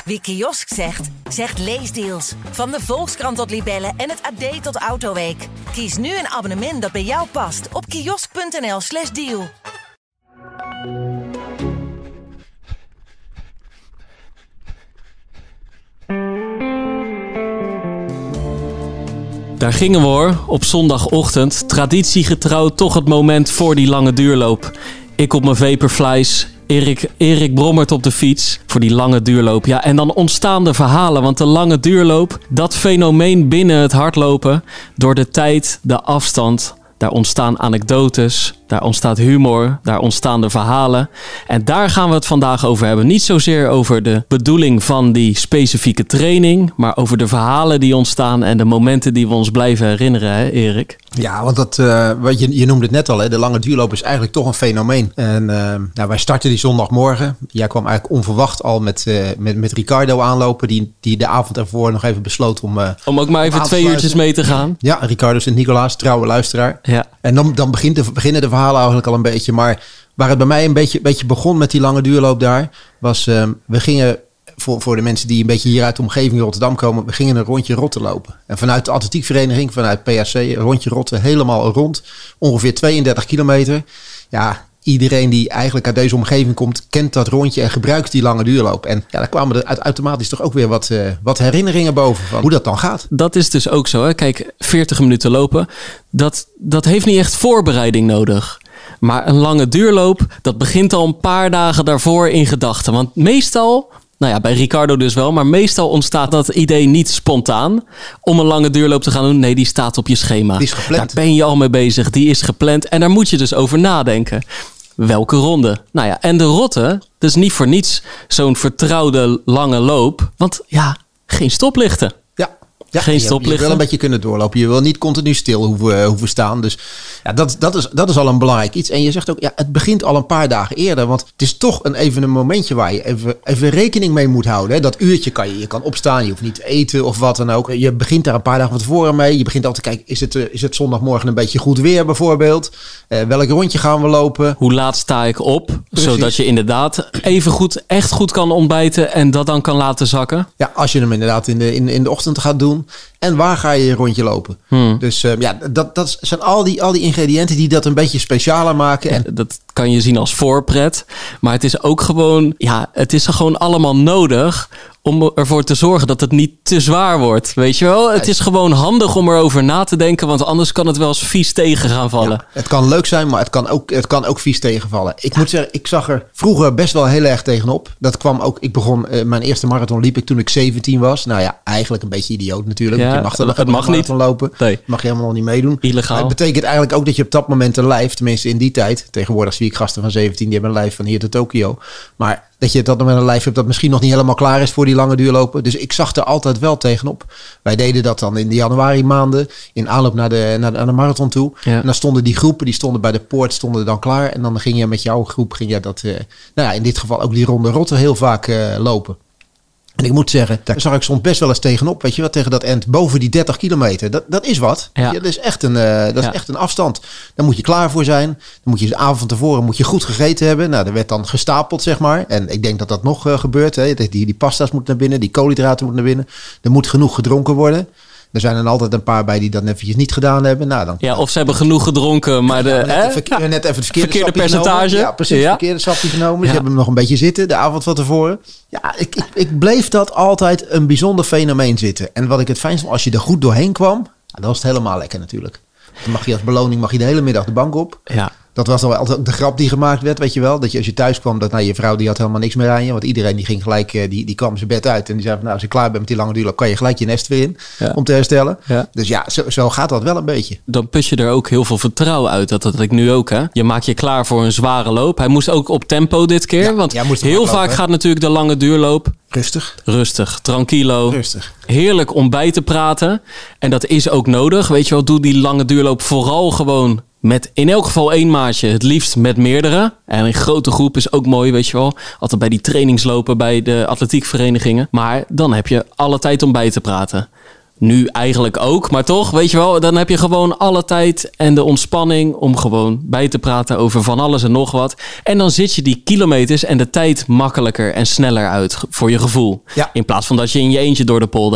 Wie kiosk zegt, zegt leesdeals. Van de Volkskrant tot Libellen en het AD tot Autoweek. Kies nu een abonnement dat bij jou past op kiosk.nl/deal. Daar gingen we hoor, op zondagochtend. Traditiegetrouw toch het moment voor die lange duurloop. Ik op mijn Vaporflies, Erik brommert op de fiets voor die lange duurloop. Ja, en dan ontstaan de verhalen, want de lange duurloop, dat fenomeen binnen het hardlopen, door de tijd, de afstand, daar ontstaan anekdotes, daar ontstaat humor, daar ontstaan de verhalen. En daar gaan we het vandaag over hebben. Niet zozeer over de bedoeling van die specifieke training, maar over de verhalen die ontstaan en de momenten die we ons blijven herinneren, hè Erik? Ja, want dat, je noemde het net al, hè, de lange duurloop is eigenlijk toch een fenomeen. En wij starten die zondagmorgen. Jij kwam eigenlijk onverwacht al met Ricardo aanlopen, die de avond ervoor nog even besloot om ook maar even 2 uurtjes mee te gaan. Ja, Ricardo Sint-Nicolaas, trouwe luisteraar. Ja. En dan beginnen de verhalen eigenlijk al een beetje. Maar waar het bij mij een beetje begon met die lange duurloop daar, was we gingen, voor de mensen die een beetje hier uit de omgeving Rotterdam komen, we gingen een rondje Rotte lopen. En vanuit de atletiekvereniging, vanuit PHC, een rondje Rotte, helemaal rond. Ongeveer 32 kilometer. Ja, iedereen die eigenlijk uit deze omgeving komt, kent dat rondje en gebruikt die lange duurloop. En ja, daar kwamen er automatisch toch ook weer wat herinneringen boven van hoe dat dan gaat. Dat is dus ook zo. Hè? Kijk, 40 minuten lopen, dat heeft niet echt voorbereiding nodig. Maar een lange duurloop, dat begint al een paar dagen daarvoor in gedachten. Want meestal, nou ja, bij Ricardo dus wel, maar meestal ontstaat dat idee niet spontaan om een lange duurloop te gaan doen. Nee, die staat op je schema. Die is gepland. Daar ben je al mee bezig. Die is gepland en daar moet je dus over nadenken. Welke ronde? Nou ja, en de Rotte, dat is niet voor niets zo'n vertrouwde lange loop. Want ja, geen stoplichten. Ja, geen stoplichten. Je wil een beetje kunnen doorlopen. Je wil niet continu stil hoeven staan. Dus ja, dat is al een belangrijk iets. En je zegt ook, ja, het begint al een paar dagen eerder. Want het is toch even een momentje waar je even rekening mee moet houden. Hè. Dat uurtje je kan opstaan. Je hoeft niet te eten of wat dan ook. Je begint daar een paar dagen van tevoren mee. Je begint altijd te kijken, is het zondagmorgen een beetje goed weer bijvoorbeeld? Welk rondje gaan we lopen? Hoe laat sta ik op? Precies. Zodat je inderdaad echt goed kan ontbijten en dat dan kan laten zakken. Ja, als je hem inderdaad in de ochtend gaat doen. En waar ga je rondje lopen? Dus dat zijn al die ingrediënten die dat een beetje specialer maken. En dat kan je zien als voorpret. Maar het is ook gewoon, het is gewoon allemaal nodig om ervoor te zorgen dat het niet te zwaar wordt. Weet je wel? Het is gewoon handig om erover na te denken, want anders kan het wel eens vies tegen gaan vallen. Ja, het kan leuk zijn, maar het kan ook vies tegenvallen. Ik moet zeggen, ik zag er vroeger best wel heel erg tegenop. Dat kwam ook, mijn eerste marathon liep ik toen ik 17 was. Nou ja, eigenlijk een beetje idioot natuurlijk. Ja, het mag niet lopen. Nee. Mag je helemaal nog niet meedoen. Illegaal. Maar het betekent eigenlijk ook dat je op dat moment een lijf, tenminste in die tijd, tegenwoordig zie ik gasten van 17, die hebben een lijf van hier tot Tokio. Maar dat je dat met een lijf hebt dat misschien nog niet helemaal klaar is voor die lange duurlopen. Dus ik zag er altijd wel tegenop. Wij deden dat dan in de januari maanden, in aanloop naar de marathon toe. Ja. En dan stonden die groepen, die stonden bij de poort, stonden dan klaar. En dan ging je met jouw groep, in dit geval ook die ronde Rotte heel vaak lopen. En ik moet zeggen, daar zag ik soms best wel eens tegenop. Weet je wat, tegen dat end boven die 30 kilometer. Dat is wat. Ja. Dat is echt een afstand. Daar moet je klaar voor zijn. Dan moet je de avond tevoren goed gegeten hebben. Nou, er werd dan gestapeld, zeg maar. En ik denk dat dat nog gebeurt. Hè. Die pasta's moeten naar binnen. Die koolhydraten moeten naar binnen. Er moet genoeg gedronken worden. Er zijn er altijd een paar bij die dat eventjes niet gedaan hebben. Nou, dan, of ze hebben genoeg gedronken, maar net even het verkeerde percentage. Genomen. Ja, precies. Het verkeerde sapje genomen. Ja. Ze hebben hem nog een beetje zitten de avond van tevoren. Ja, ik bleef dat altijd een bijzonder fenomeen zitten. En wat ik het fijnst vond, als je er goed doorheen kwam, dan was het helemaal lekker natuurlijk. Dan mag je als beloning de hele middag de bank op. Ja. Dat was dan wel altijd de grap die gemaakt werd, weet je wel. Dat je als je thuis kwam, je vrouw die had helemaal niks meer aan je. Want iedereen die ging gelijk, die kwam zijn bed uit. En die zei van, als je klaar bent met die lange duurloop, kan je gelijk je nest weer in om te herstellen. Ja. Dus ja, zo gaat dat wel een beetje. Dan put je er ook heel veel vertrouwen uit. Dat had ik nu ook, hè. Je maakt je klaar voor een zware loop. Hij moest ook op tempo dit keer. Ja, want heel vaak gaat natuurlijk de lange duurloop Rustig, tranquilo. Rustig. Heerlijk om bij te praten. En dat is ook nodig. Weet je wel, doe die lange duurloop vooral gewoon met in elk geval 1 maatje. Het liefst met meerdere. En een grote groep is ook mooi, weet je wel. Altijd bij die trainingslopen bij de atletiekverenigingen. Maar dan heb je alle tijd om bij te praten. Nu eigenlijk ook, maar toch, weet je wel, dan heb je gewoon alle tijd en de ontspanning om gewoon bij te praten over van alles en nog wat. En dan zit je die kilometers en de tijd makkelijker en sneller uit voor je gevoel. Ja. In plaats van dat je in je eentje door de polder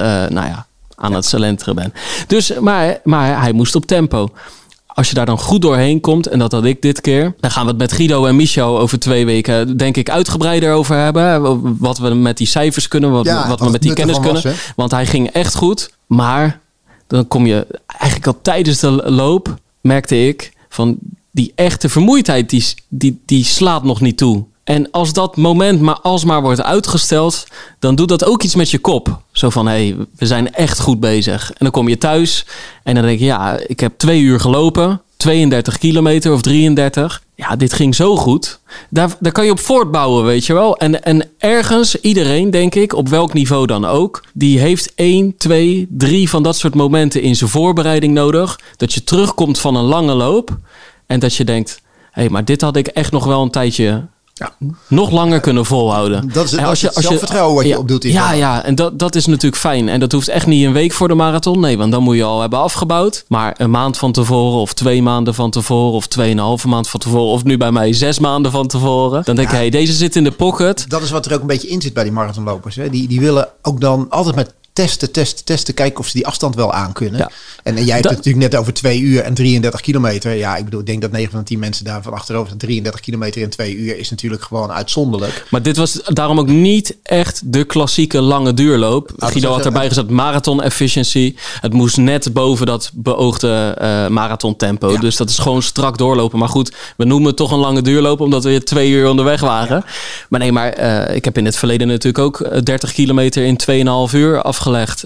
aan het slenteren bent. Dus, maar hij moest op tempo. Als je daar dan goed doorheen komt, en dat had ik dit keer, dan gaan we het met Guido en Michel over 2 weken, denk ik, uitgebreider over hebben. Wat we met die cijfers kunnen, wat we met die kennis kunnen. Want hij ging echt goed. Maar dan kom je eigenlijk al tijdens de loop, merkte ik, van die echte vermoeidheid, die slaat nog niet toe. En als dat moment maar alsmaar wordt uitgesteld, dan doet dat ook iets met je kop. Zo van, hé, we zijn echt goed bezig. En dan kom je thuis en dan denk je, ja, ik heb 2 uur gelopen. 32 kilometer of 33. Ja, dit ging zo goed. Daar kan je op voortbouwen, weet je wel. En ergens, iedereen, denk ik, op welk niveau dan ook, die heeft 1, 2, 3 van dat soort momenten in zijn voorbereiding nodig. Dat je terugkomt van een lange loop en dat je denkt, hé, maar dit had ik echt nog wel een tijdje nog langer kunnen volhouden. Dat is het zelfvertrouwen wat je opdoet. Ja, en dat is natuurlijk fijn. En dat hoeft echt niet een week voor de marathon. Nee, want dan moet je al hebben afgebouwd. Maar een maand van tevoren of 2 maanden van tevoren of 2,5 maand van tevoren of nu bij mij 6 maanden van tevoren. Dan denk ik, hey, deze zit in de pocket. Dat is wat er ook een beetje in zit bij die marathonlopers. Hè. Die willen ook dan altijd met testen, kijken of ze die afstand wel aankunnen. Ja. En jij hebt het natuurlijk net over 2 uur en 33 kilometer. Ja, ik bedoel, ik denk dat 9 van de 10 mensen daar van achterover 33 kilometer in 2 uur is natuurlijk gewoon uitzonderlijk. Maar dit was daarom ook niet echt de klassieke lange duurloop. Guido had erbij gezet marathon efficiency. Het moest net boven dat beoogde marathon tempo. Ja. Dus dat is gewoon strak doorlopen. Maar goed, we noemen het toch een lange duurloop omdat we 2 uur onderweg waren. Ja. Maar ik heb in het verleden natuurlijk ook 30 kilometer in 2,5 uur afgelegd.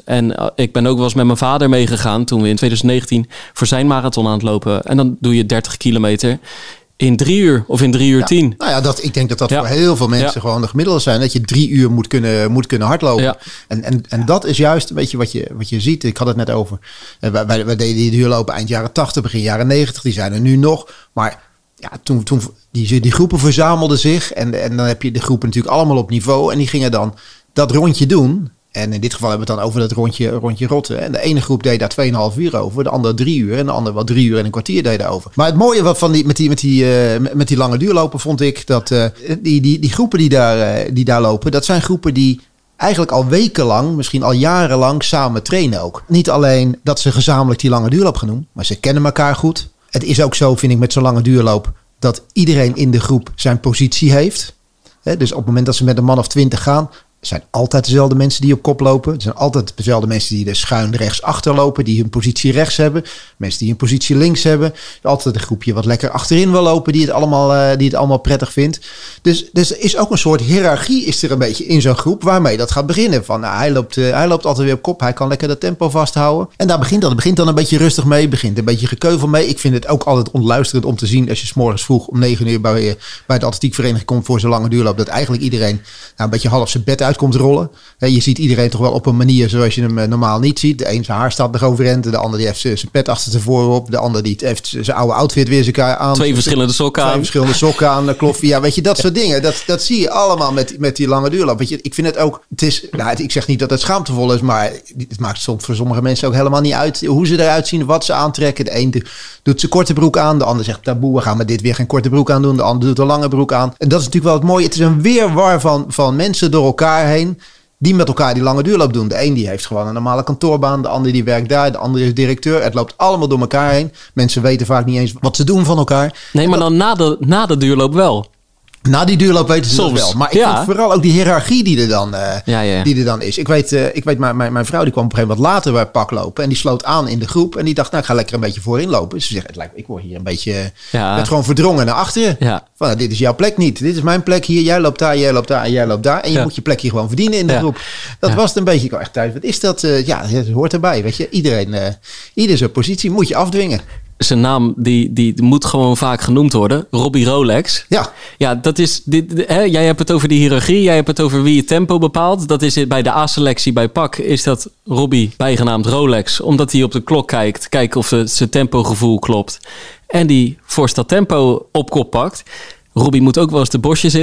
En ik ben ook wel eens met mijn vader meegegaan toen we in 2019 voor zijn marathon aan het lopen. En dan doe je 30 kilometer in 3 uur of in 3 uur 10. Nou ja, ik denk dat voor heel veel mensen gewoon de gemiddelde zijn. Dat je 3 uur moet kunnen hardlopen. Ja. En dat is juist een beetje wat je ziet. Ik had het net over. Wij deden die duurlopen eind jaren 80, begin jaren 90. Die zijn er nu nog. Maar ja, toen die groepen verzamelden zich. En dan heb je de groepen natuurlijk allemaal op niveau. En die gingen dan dat rondje doen. En in dit geval hebben we het dan over dat rondje rotten. En de ene groep deed daar 2,5 uur over. De andere 3 uur. En de andere wel 3 uur en een kwartier deed daarover. Maar het mooie met die lange duurlopen vond ik dat die groepen die daar lopen, dat zijn groepen die eigenlijk al wekenlang, misschien al jarenlang samen trainen ook. Niet alleen dat ze gezamenlijk die lange duurloop gaan doen, maar ze kennen elkaar goed. Het is ook zo, vind ik, met zo'n lange duurloop, dat iedereen in de groep zijn positie heeft. Dus op het moment dat ze met een man of 20 gaan, zijn altijd dezelfde mensen die op kop lopen. Het zijn altijd dezelfde mensen die er schuin rechts achter lopen, die hun positie rechts hebben. Mensen die hun positie links hebben. Altijd een groepje wat lekker achterin wil lopen, die het allemaal prettig vindt. Dus er is ook een soort hiërarchie is er een beetje in zo'n groep waarmee dat gaat beginnen. Van, hij loopt altijd weer op kop, hij kan lekker dat tempo vasthouden. En daar begint dan een beetje rustig mee, begint een beetje gekeuvel mee. Ik vind het ook altijd ontluisterend om te zien als je 's morgens vroeg om 9 uur bij de atletiekvereniging komt voor zo'n lange duurloop, dat eigenlijk iedereen een beetje half zijn bed uit komt rollen. Je ziet iedereen toch wel op een manier zoals je hem normaal niet ziet. De een zijn haar staat nog overeind, de ander die heeft zijn pet achter tevoren op, de ander die heeft zijn oude outfit weer zijn aan. 2 verschillende sokken aan. Kloffie. Ja, weet je, dat soort dingen. Dat zie je allemaal met die lange duurloop. Weet je, ik vind het ook, ik zeg niet dat het schaamtevol is, maar het maakt soms voor sommige mensen ook helemaal niet uit hoe ze eruit zien, wat ze aantrekken. De een doet zijn korte broek aan, de ander zegt taboe, we gaan met dit weer geen korte broek aan doen, de ander doet een lange broek aan. En dat is natuurlijk wel het mooie. Het is een weerwar van mensen door elkaar heen die met elkaar die lange duurloop doen. De een die heeft gewoon een normale kantoorbaan, de ander die werkt daar, de ander is directeur. Het loopt allemaal door elkaar heen. Mensen weten vaak niet eens wat ze doen van elkaar. Nee, maar dan na de duurloop wel. Na die duurloop weten ze dat wel. Maar ik vind vooral ook die hiërarchie die er dan is. Ik weet mijn vrouw die kwam op een gegeven moment wat later bij Pak lopen. En die sloot aan in de groep. En die dacht, ik ga lekker een beetje voorin lopen. Ze zegt, ik word hier een beetje gewoon verdrongen naar achteren. Ja. Van, dit is jouw plek niet. Dit is mijn plek hier. Jij loopt daar, jij loopt daar en jij loopt daar. En je moet je plek hier gewoon verdienen in de groep. Dat was het een beetje. Ik echt thuis. Wat is dat? Het hoort erbij. Weet je, ieder zijn positie moet je afdwingen. Zijn naam die moet gewoon vaak genoemd worden. Robbie Rolex. Ja, dat is jij hebt het over die hiërarchie. Jij hebt het over wie het tempo bepaalt. Dat is bij de A-selectie bij PAK is dat Robbie bijgenaamd Rolex. Omdat hij op de klok kijkt of zijn tempogevoel klopt. En die voor dat tempo op kop pakt. Robbie moet ook wel eens de bosjes in.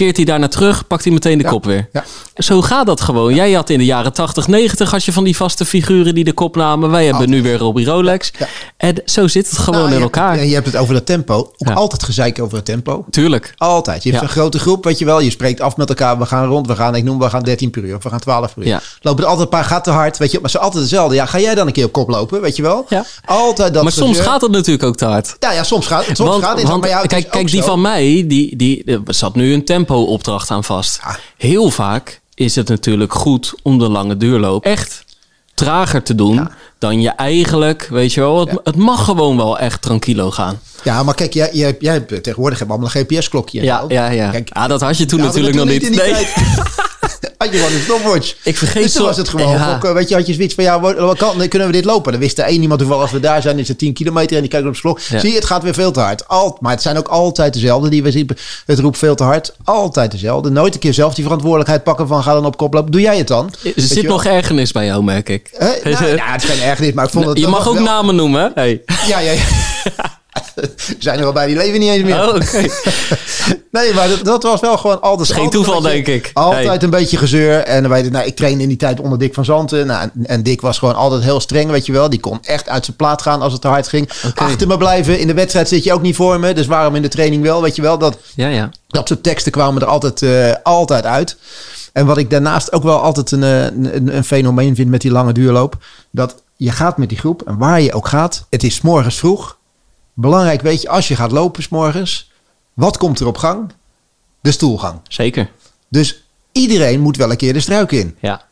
keert hij daarna terug, pakt hij meteen de kop weer. Ja. Zo gaat dat gewoon. Jij had in de jaren 80, 90 had je van die vaste figuren die de kop namen. Wij hebben nu weer Robbie Rolex. Ja. En zo zit het gewoon in elkaar. Je hebt het over het tempo. Altijd gezeik over het tempo. Tuurlijk. Altijd. Je hebt een grote groep, weet je wel. Je spreekt af met elkaar. We gaan rond. We gaan 13 per uur. Of we gaan 12 per uur. Ja. Lopen er altijd een paar gaat te hard. Weet je, maar ze zijn altijd dezelfde. Ja, ga jij dan een keer op kop lopen? Weet je wel? Ja. Altijd dat. Maar soms gaat het natuurlijk ook te hard. Ja, soms gaat het. Want kijk, die van mij, die zat nu een tempo-opdracht aan vast. Ja. Heel vaak is het natuurlijk goed om de lange duurloop echt trager te doen dan je eigenlijk, weet je wel. Het mag gewoon wel echt tranquilo gaan. Ja, maar kijk, jij hebt tegenwoordig allemaal een GPS-klokje. Ja. Kijk, dat had je toen natuurlijk nog niet. Nee. Had je gewoon een stopwatch. Ik vergeet dus toen was het gewoon. Ja. Ook, weet je, had je zoiets van, kunnen we dit lopen? Dan wist er één iemand toevallig, als we daar zijn, is het 10 kilometer en die kijkt op de klok. Ja. Zie je, het gaat weer veel te hard. Maar het zijn ook altijd dezelfde die we zien. Het roept veel te hard. Altijd dezelfde. Nooit een keer zelf die verantwoordelijkheid pakken van ga dan op kop lopen. Doe jij het dan? Er zit nog ergernis bij jou, merk ik. Nou, het is geen ergernis, maar ik vond het... Je mag ook namen noemen, hè? Hey. Ja. We zijn er wel bij, die leven niet eens meer. Oh, okay. Nee, maar dat was wel gewoon altijd... Geen toeval, denk ik. Altijd een beetje gezeur. En ik trainde in die tijd onder Dick van Zanten. En Dick was gewoon altijd heel streng, weet je wel. Die kon echt uit zijn plaat gaan als het te hard ging. Okay. Achter me blijven. In de wedstrijd zit je ook niet voor me. Dus waarom in de training wel, weet je wel. Dat soort teksten kwamen er altijd uit. En wat ik daarnaast ook wel altijd een fenomeen vind met die lange duurloop. Dat je gaat met die groep. En waar je ook gaat. Het is 's morgens vroeg. Belangrijk, weet je, als je gaat lopen 's morgens, wat komt er op gang? De stoelgang. Zeker. Dus iedereen moet wel een keer de struik in. Ja.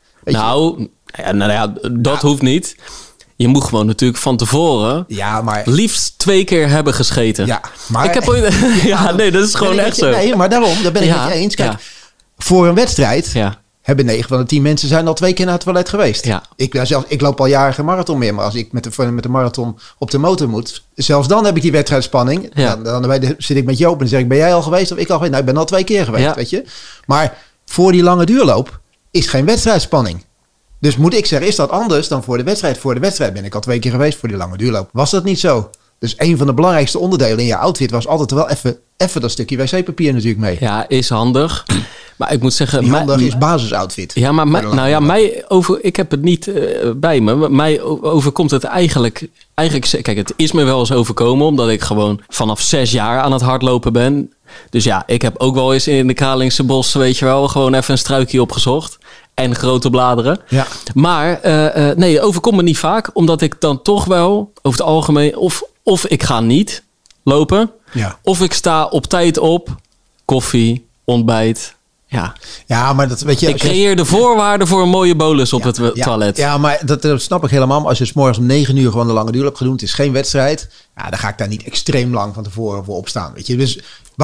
Dat hoeft niet. Je moet gewoon natuurlijk van tevoren liefst 2 keer hebben gescheten. Ja, maar... Ik heb dat is gewoon echt zo. Nee, maar daarom, daar ben ik met je eens. Kijk, voor een wedstrijd... hebben 9 van de 10 mensen zijn al 2 keer naar het toilet geweest. Ja. Ik loop al jaren geen marathon meer. Maar als ik met de marathon op de motor moet... zelfs dan heb ik die wedstrijdspanning. Ja. Dan zit ik met Joop en dan zeg ik... ben jij al geweest of ik al geweest? Nou, ik ben al 2 keer geweest, weet je. Maar voor die lange duurloop is geen wedstrijdspanning. Dus moet ik zeggen, is dat anders dan voor de wedstrijd? Voor de wedstrijd ben ik al 2 keer geweest voor die lange duurloop. Was dat niet zo? Dus een van de belangrijkste onderdelen in je outfit... was altijd wel even dat stukje wc-papier natuurlijk mee. Ja, is handig. Maar ik moet zeggen... handig is basisoutfit. Ja, maar ik heb het niet bij me. Mij overkomt het eigenlijk... Kijk, het is me wel eens overkomen... omdat ik gewoon vanaf 6 jaar aan het hardlopen ben. Dus ja, ik heb ook wel eens in de Kralingse bos... weet je wel, gewoon even een struikje opgezocht. En grote bladeren. Ja. Maar nee, overkomt me niet vaak. Omdat ik dan toch wel, over het algemeen... Of ik ga niet lopen... Ja. Of ik sta op tijd op, koffie, ontbijt. Ja, maar dat weet je. Ik creëer de voorwaarden voor een mooie bolus op het toilet. Ja, maar dat snap ik helemaal. Maar als je 's morgens om 9 uur gewoon de lange duurloop gaat doen, het is geen wedstrijd. Ja, dan ga ik daar niet extreem lang van tevoren voor opstaan. Weet je, dus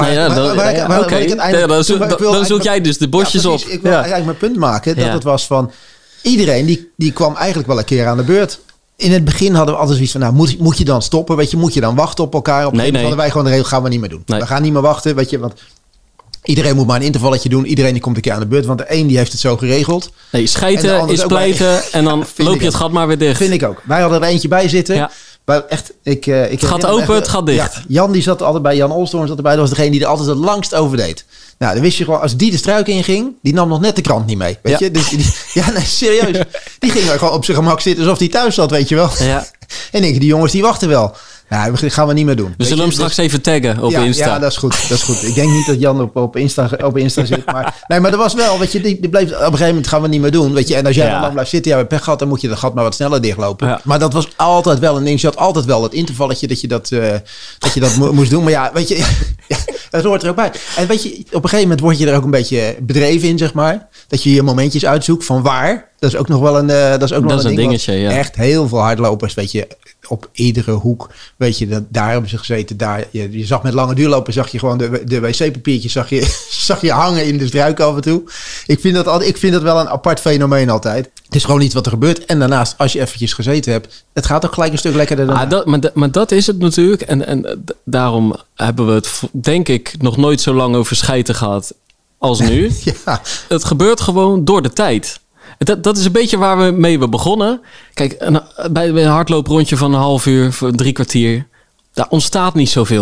dan zoek jij dus de bosjes op. Ik wil eigenlijk mijn punt maken dat het was van iedereen die kwam eigenlijk wel een keer aan de beurt. In het begin hadden we altijd zoiets van, moet je dan stoppen? Weet je, moet je dan wachten op elkaar? Hadden wij gewoon de regel, gaan we niet meer doen. Nee. We gaan niet meer wachten, weet je, want iedereen moet maar een intervalletje doen. Iedereen die komt een keer aan de beurt, want de een die heeft het zo geregeld. Nee, schijten is pleiten en dan loop je het gat maar weer dicht. Vind ik ook. Wij hadden er eentje bij zitten. Ja. Maar echt, het gaat open, het gaat dicht. Ja, Jan die zat altijd bij, Jan Olstorn zat erbij. Dat was degene die er altijd het langst over deed. Nou, dan wist je gewoon, als die de struik inging, die nam nog net de krant niet mee. Weet je? Dus serieus. Die ging gewoon op zijn gemak zitten alsof hij thuis zat, weet je wel. Ja. En denk je, die jongens die wachten wel. Nou, dat gaan we niet meer doen. We zullen hem straks even taggen op Insta. Ja, dat is goed. Ik denk niet dat Jan op Insta zit. Maar dat was wel, weet je, die bleef, op een gegeven moment gaan we niet meer doen. Weet je, en als jij dan lang blijft zitten, bij pech gehad, dan moet je dat gat maar wat sneller dichtlopen. Ja. Maar dat was altijd wel een ding. Je had altijd wel dat intervalletje dat je dat moest doen. Maar ja, weet je, dat hoort er ook bij. En weet je, op een gegeven moment word je er ook een beetje bedreven in, zeg maar. Dat je je momentjes uitzoekt van waar. Dat is ook nog wel een dingetje. Ja. Echt heel veel hardlopers, weet je, op iedere hoek, weet je, daar hebben ze gezeten. Daar, je zag met lange duurlopen, zag je gewoon de wc-papiertjes zag je hangen in de struik af en toe. Ik vind dat wel een apart fenomeen altijd. Het is gewoon niet wat er gebeurt. En daarnaast, als je eventjes gezeten hebt, het gaat ook gelijk een stuk lekkerder dan. Maar dat is het natuurlijk. En daarom hebben we het, denk ik, nog nooit zo lang over schijten gehad als nu. Ja. Het gebeurt gewoon door de tijd. Dat is een beetje waar we mee begonnen. Kijk, bij een hardlooprondje van een half uur, voor 3 kwartier, daar ontstaat niet zoveel.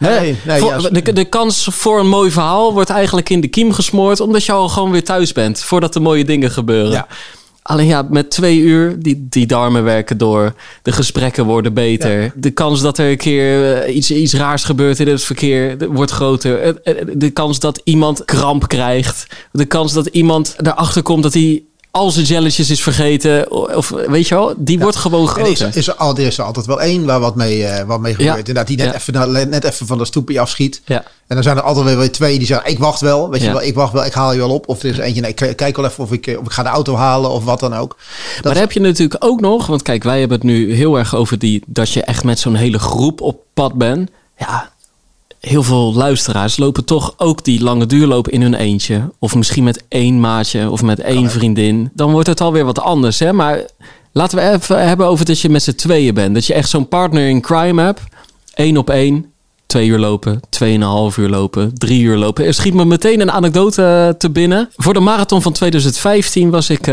De kans voor een mooi verhaal wordt eigenlijk in de kiem gesmoord, omdat je al gewoon weer thuis bent, voordat de mooie dingen gebeuren. Ja. Alleen met 2 uur, die darmen werken door. De gesprekken worden beter. Ja. De kans dat er een keer iets raars gebeurt in het verkeer wordt groter. De kans dat iemand kramp krijgt. De kans dat iemand erachter komt dat hij al zijn jelletjes is vergeten. Of weet je wel, die wordt gewoon groter. Er is er altijd wel één waar wat mee gebeurt. Ja. Inderdaad, die net even van de stoepje afschiet. Ja. En dan zijn er altijd weer 2 die zeggen, ik wacht wel. Weet je wel, ik wacht wel, ik haal je wel op. Of er is eentje, nee, ik kijk wel even of ik ga de auto halen of wat dan ook. Maar dan heb je natuurlijk ook nog, want kijk, wij hebben het nu heel erg over dat je echt met zo'n hele groep op pad bent. Ja, heel veel luisteraars lopen toch ook die lange duurloop in hun eentje. Of misschien met 1 maatje of met 1 vriendin. Dan wordt het alweer wat anders. Hè? Maar laten we even hebben over dat je met z'n tweeën bent. Dat je echt zo'n partner in crime hebt. 1 op 1. 2 uur lopen, 2,5 uur lopen, 3 uur lopen. Er schiet me meteen een anekdote te binnen. Voor de marathon van 2015 was ik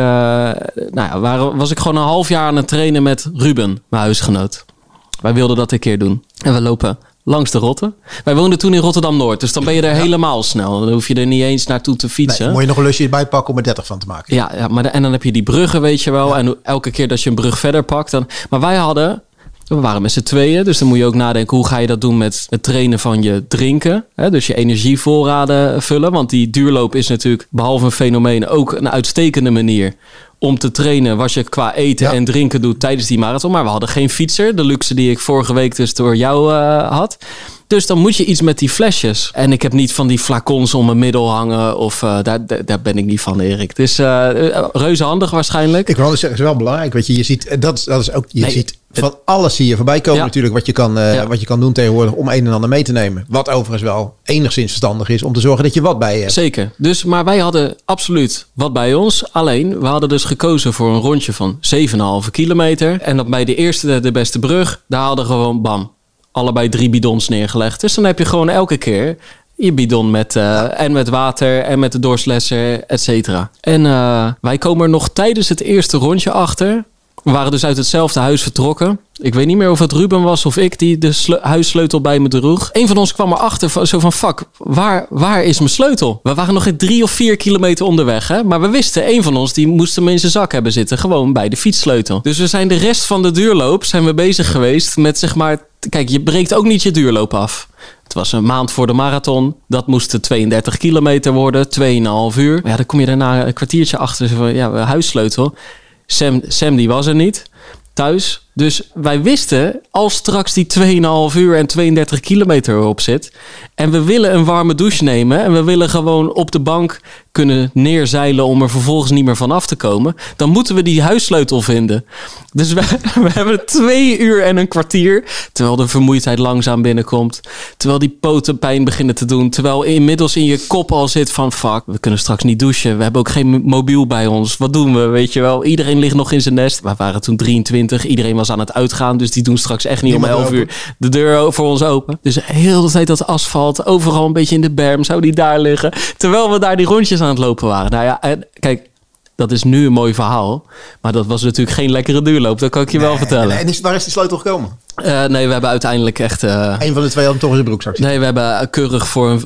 gewoon een half jaar aan het trainen met Ruben, mijn huisgenoot. Wij wilden dat een keer doen. En we lopen langs de Rotte. Wij woonden toen in Rotterdam-Noord. Dus dan ben je er helemaal snel. Dan hoef je er niet eens naartoe te fietsen. Nee, moet je nog een lusje bijpakken om er 30 van te maken. Ja, en dan heb je die bruggen, weet je wel. Ja. En elke keer dat je een brug verder pakt. Maar we waren met z'n tweeën. Dus dan moet je ook nadenken, hoe ga je dat doen met het trainen van je drinken. Dus je energievoorraden vullen. Want die duurloop is natuurlijk, behalve een fenomeen, ook een uitstekende manier om te trainen wat je qua eten en drinken doet tijdens die marathon. Maar we hadden geen fietser. De luxe die ik vorige week dus door jou had. Dus dan moet je iets met die flesjes. En ik heb niet van die flacons om mijn middel hangen. Of daar ben ik niet van, Erik. Dus reuze handig waarschijnlijk. Ik wil zeggen, het is wel belangrijk. Weet je ziet, dat is ook, ziet van alles zie je voorbij komen natuurlijk. Wat je kan doen tegenwoordig om een en ander mee te nemen. Wat overigens wel enigszins verstandig is om te zorgen dat je wat bij je hebt. Zeker. Dus, maar wij hadden absoluut wat bij ons. Alleen, we hadden dus gekozen voor een rondje van 7,5 kilometer. En dat bij de eerste, de beste brug, daar hadden we gewoon bam. Allebei 3 bidons neergelegd. Dus dan heb je gewoon elke keer je bidon met en met water en met de doorslesser, et cetera. En wij komen er nog tijdens het eerste rondje achter. We waren dus uit hetzelfde huis vertrokken. Ik weet niet meer of het Ruben was of ik die de huissleutel bij me droeg. Eén van ons kwam erachter zo van, fuck, waar is mijn sleutel? We waren nog 3 of 4 kilometer onderweg. Hè? Maar we wisten, één van ons die moest hem in zijn zak hebben zitten. Gewoon bij de fietssleutel. Dus we zijn de rest van de duurloop bezig geweest met zeg maar, kijk, je breekt ook niet je duurloop af. Het was een maand voor de marathon. Dat moest 32 kilometer worden, 2,5 uur. Maar ja, dan kom je daarna een kwartiertje achter. Van, huissleutel. Sam die was er niet thuis. Dus wij wisten, als straks die 2,5 uur en 32 kilometer erop zit. En we willen een warme douche nemen. En we willen gewoon op de bank kunnen neerzeilen om er vervolgens niet meer vanaf te komen. Dan moeten we die huissleutel vinden. Dus we hebben 2 uur en een kwartier. Terwijl de vermoeidheid langzaam binnenkomt. Terwijl die poten pijn beginnen te doen. Terwijl inmiddels in je kop al zit van, fuck, we kunnen straks niet douchen. We hebben ook geen mobiel bij ons. Wat doen we, weet je wel? Iedereen ligt nog in zijn nest. We waren toen 23. Iedereen was aan het uitgaan. Dus die doen straks echt niet om 11 uur de deur voor ons open. Dus heel de tijd dat asfalt. Overal een beetje in de berm. Zou die daar liggen. Terwijl we daar die rondjes aan het lopen waren. Nou ja, kijk, dat is nu een mooi verhaal. Maar dat was natuurlijk geen lekkere duurloop. Dat kan ik je wel vertellen. En waar is die sleutel gekomen? Nee, we hebben uiteindelijk echt... Een van de 2 had hem toch in zijn broekzak zitten. Nee, we hebben keurig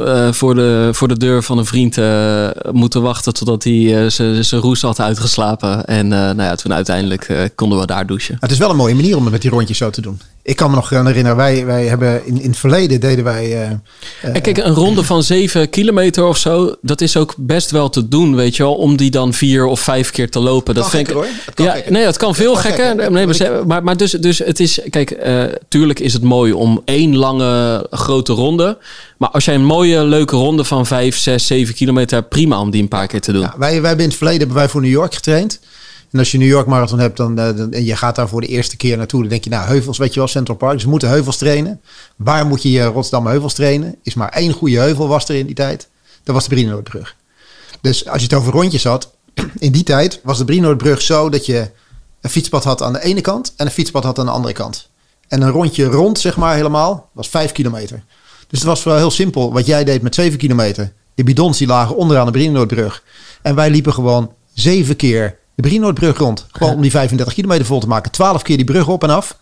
voor de deur van een vriend moeten wachten totdat hij zijn roes had uitgeslapen. En toen uiteindelijk konden we daar douchen. Het is wel een mooie manier om het met die rondjes zo te doen. Ik kan me nog herinneren, wij hebben in het verleden deden wij... Kijk, een ronde van 7 kilometer of zo, dat is ook best wel te doen, weet je wel, om die dan 4 of 5 keer te lopen. Dat vind ik, hoor. Het kan veel gekker. Maar dus het is, kijk, tuurlijk is het mooi om 1 lange grote ronde. Maar als jij een mooie, leuke ronde van 5, 6, 7 kilometer hebt, prima om die een paar keer te doen. Ja, wij hebben in het verleden voor New York getraind. En als je New York Marathon hebt en je gaat daar voor de eerste keer naartoe, dan denk je, heuvels, weet je wel, Central Park. Dus we moeten heuvels trainen. Waar moet je Rotterdam heuvels trainen? Is maar 1 goede heuvel was er in die tijd. Dat was de Brienenoordbrug. Dus als je het over rondjes had, in die tijd was de Brienenoordbrug zo dat je een fietspad had aan de ene kant en een fietspad had aan de andere kant. En een rondje rond, zeg maar helemaal, was 5 kilometer. Dus het was wel heel simpel. Wat jij deed met 7 kilometer. De bidons die lagen onderaan de Brienenoordbrug. En wij liepen gewoon 7 keer de Brienenoordbrug rond. Gewoon om die 35 kilometer vol te maken. 12 keer die brug op en af.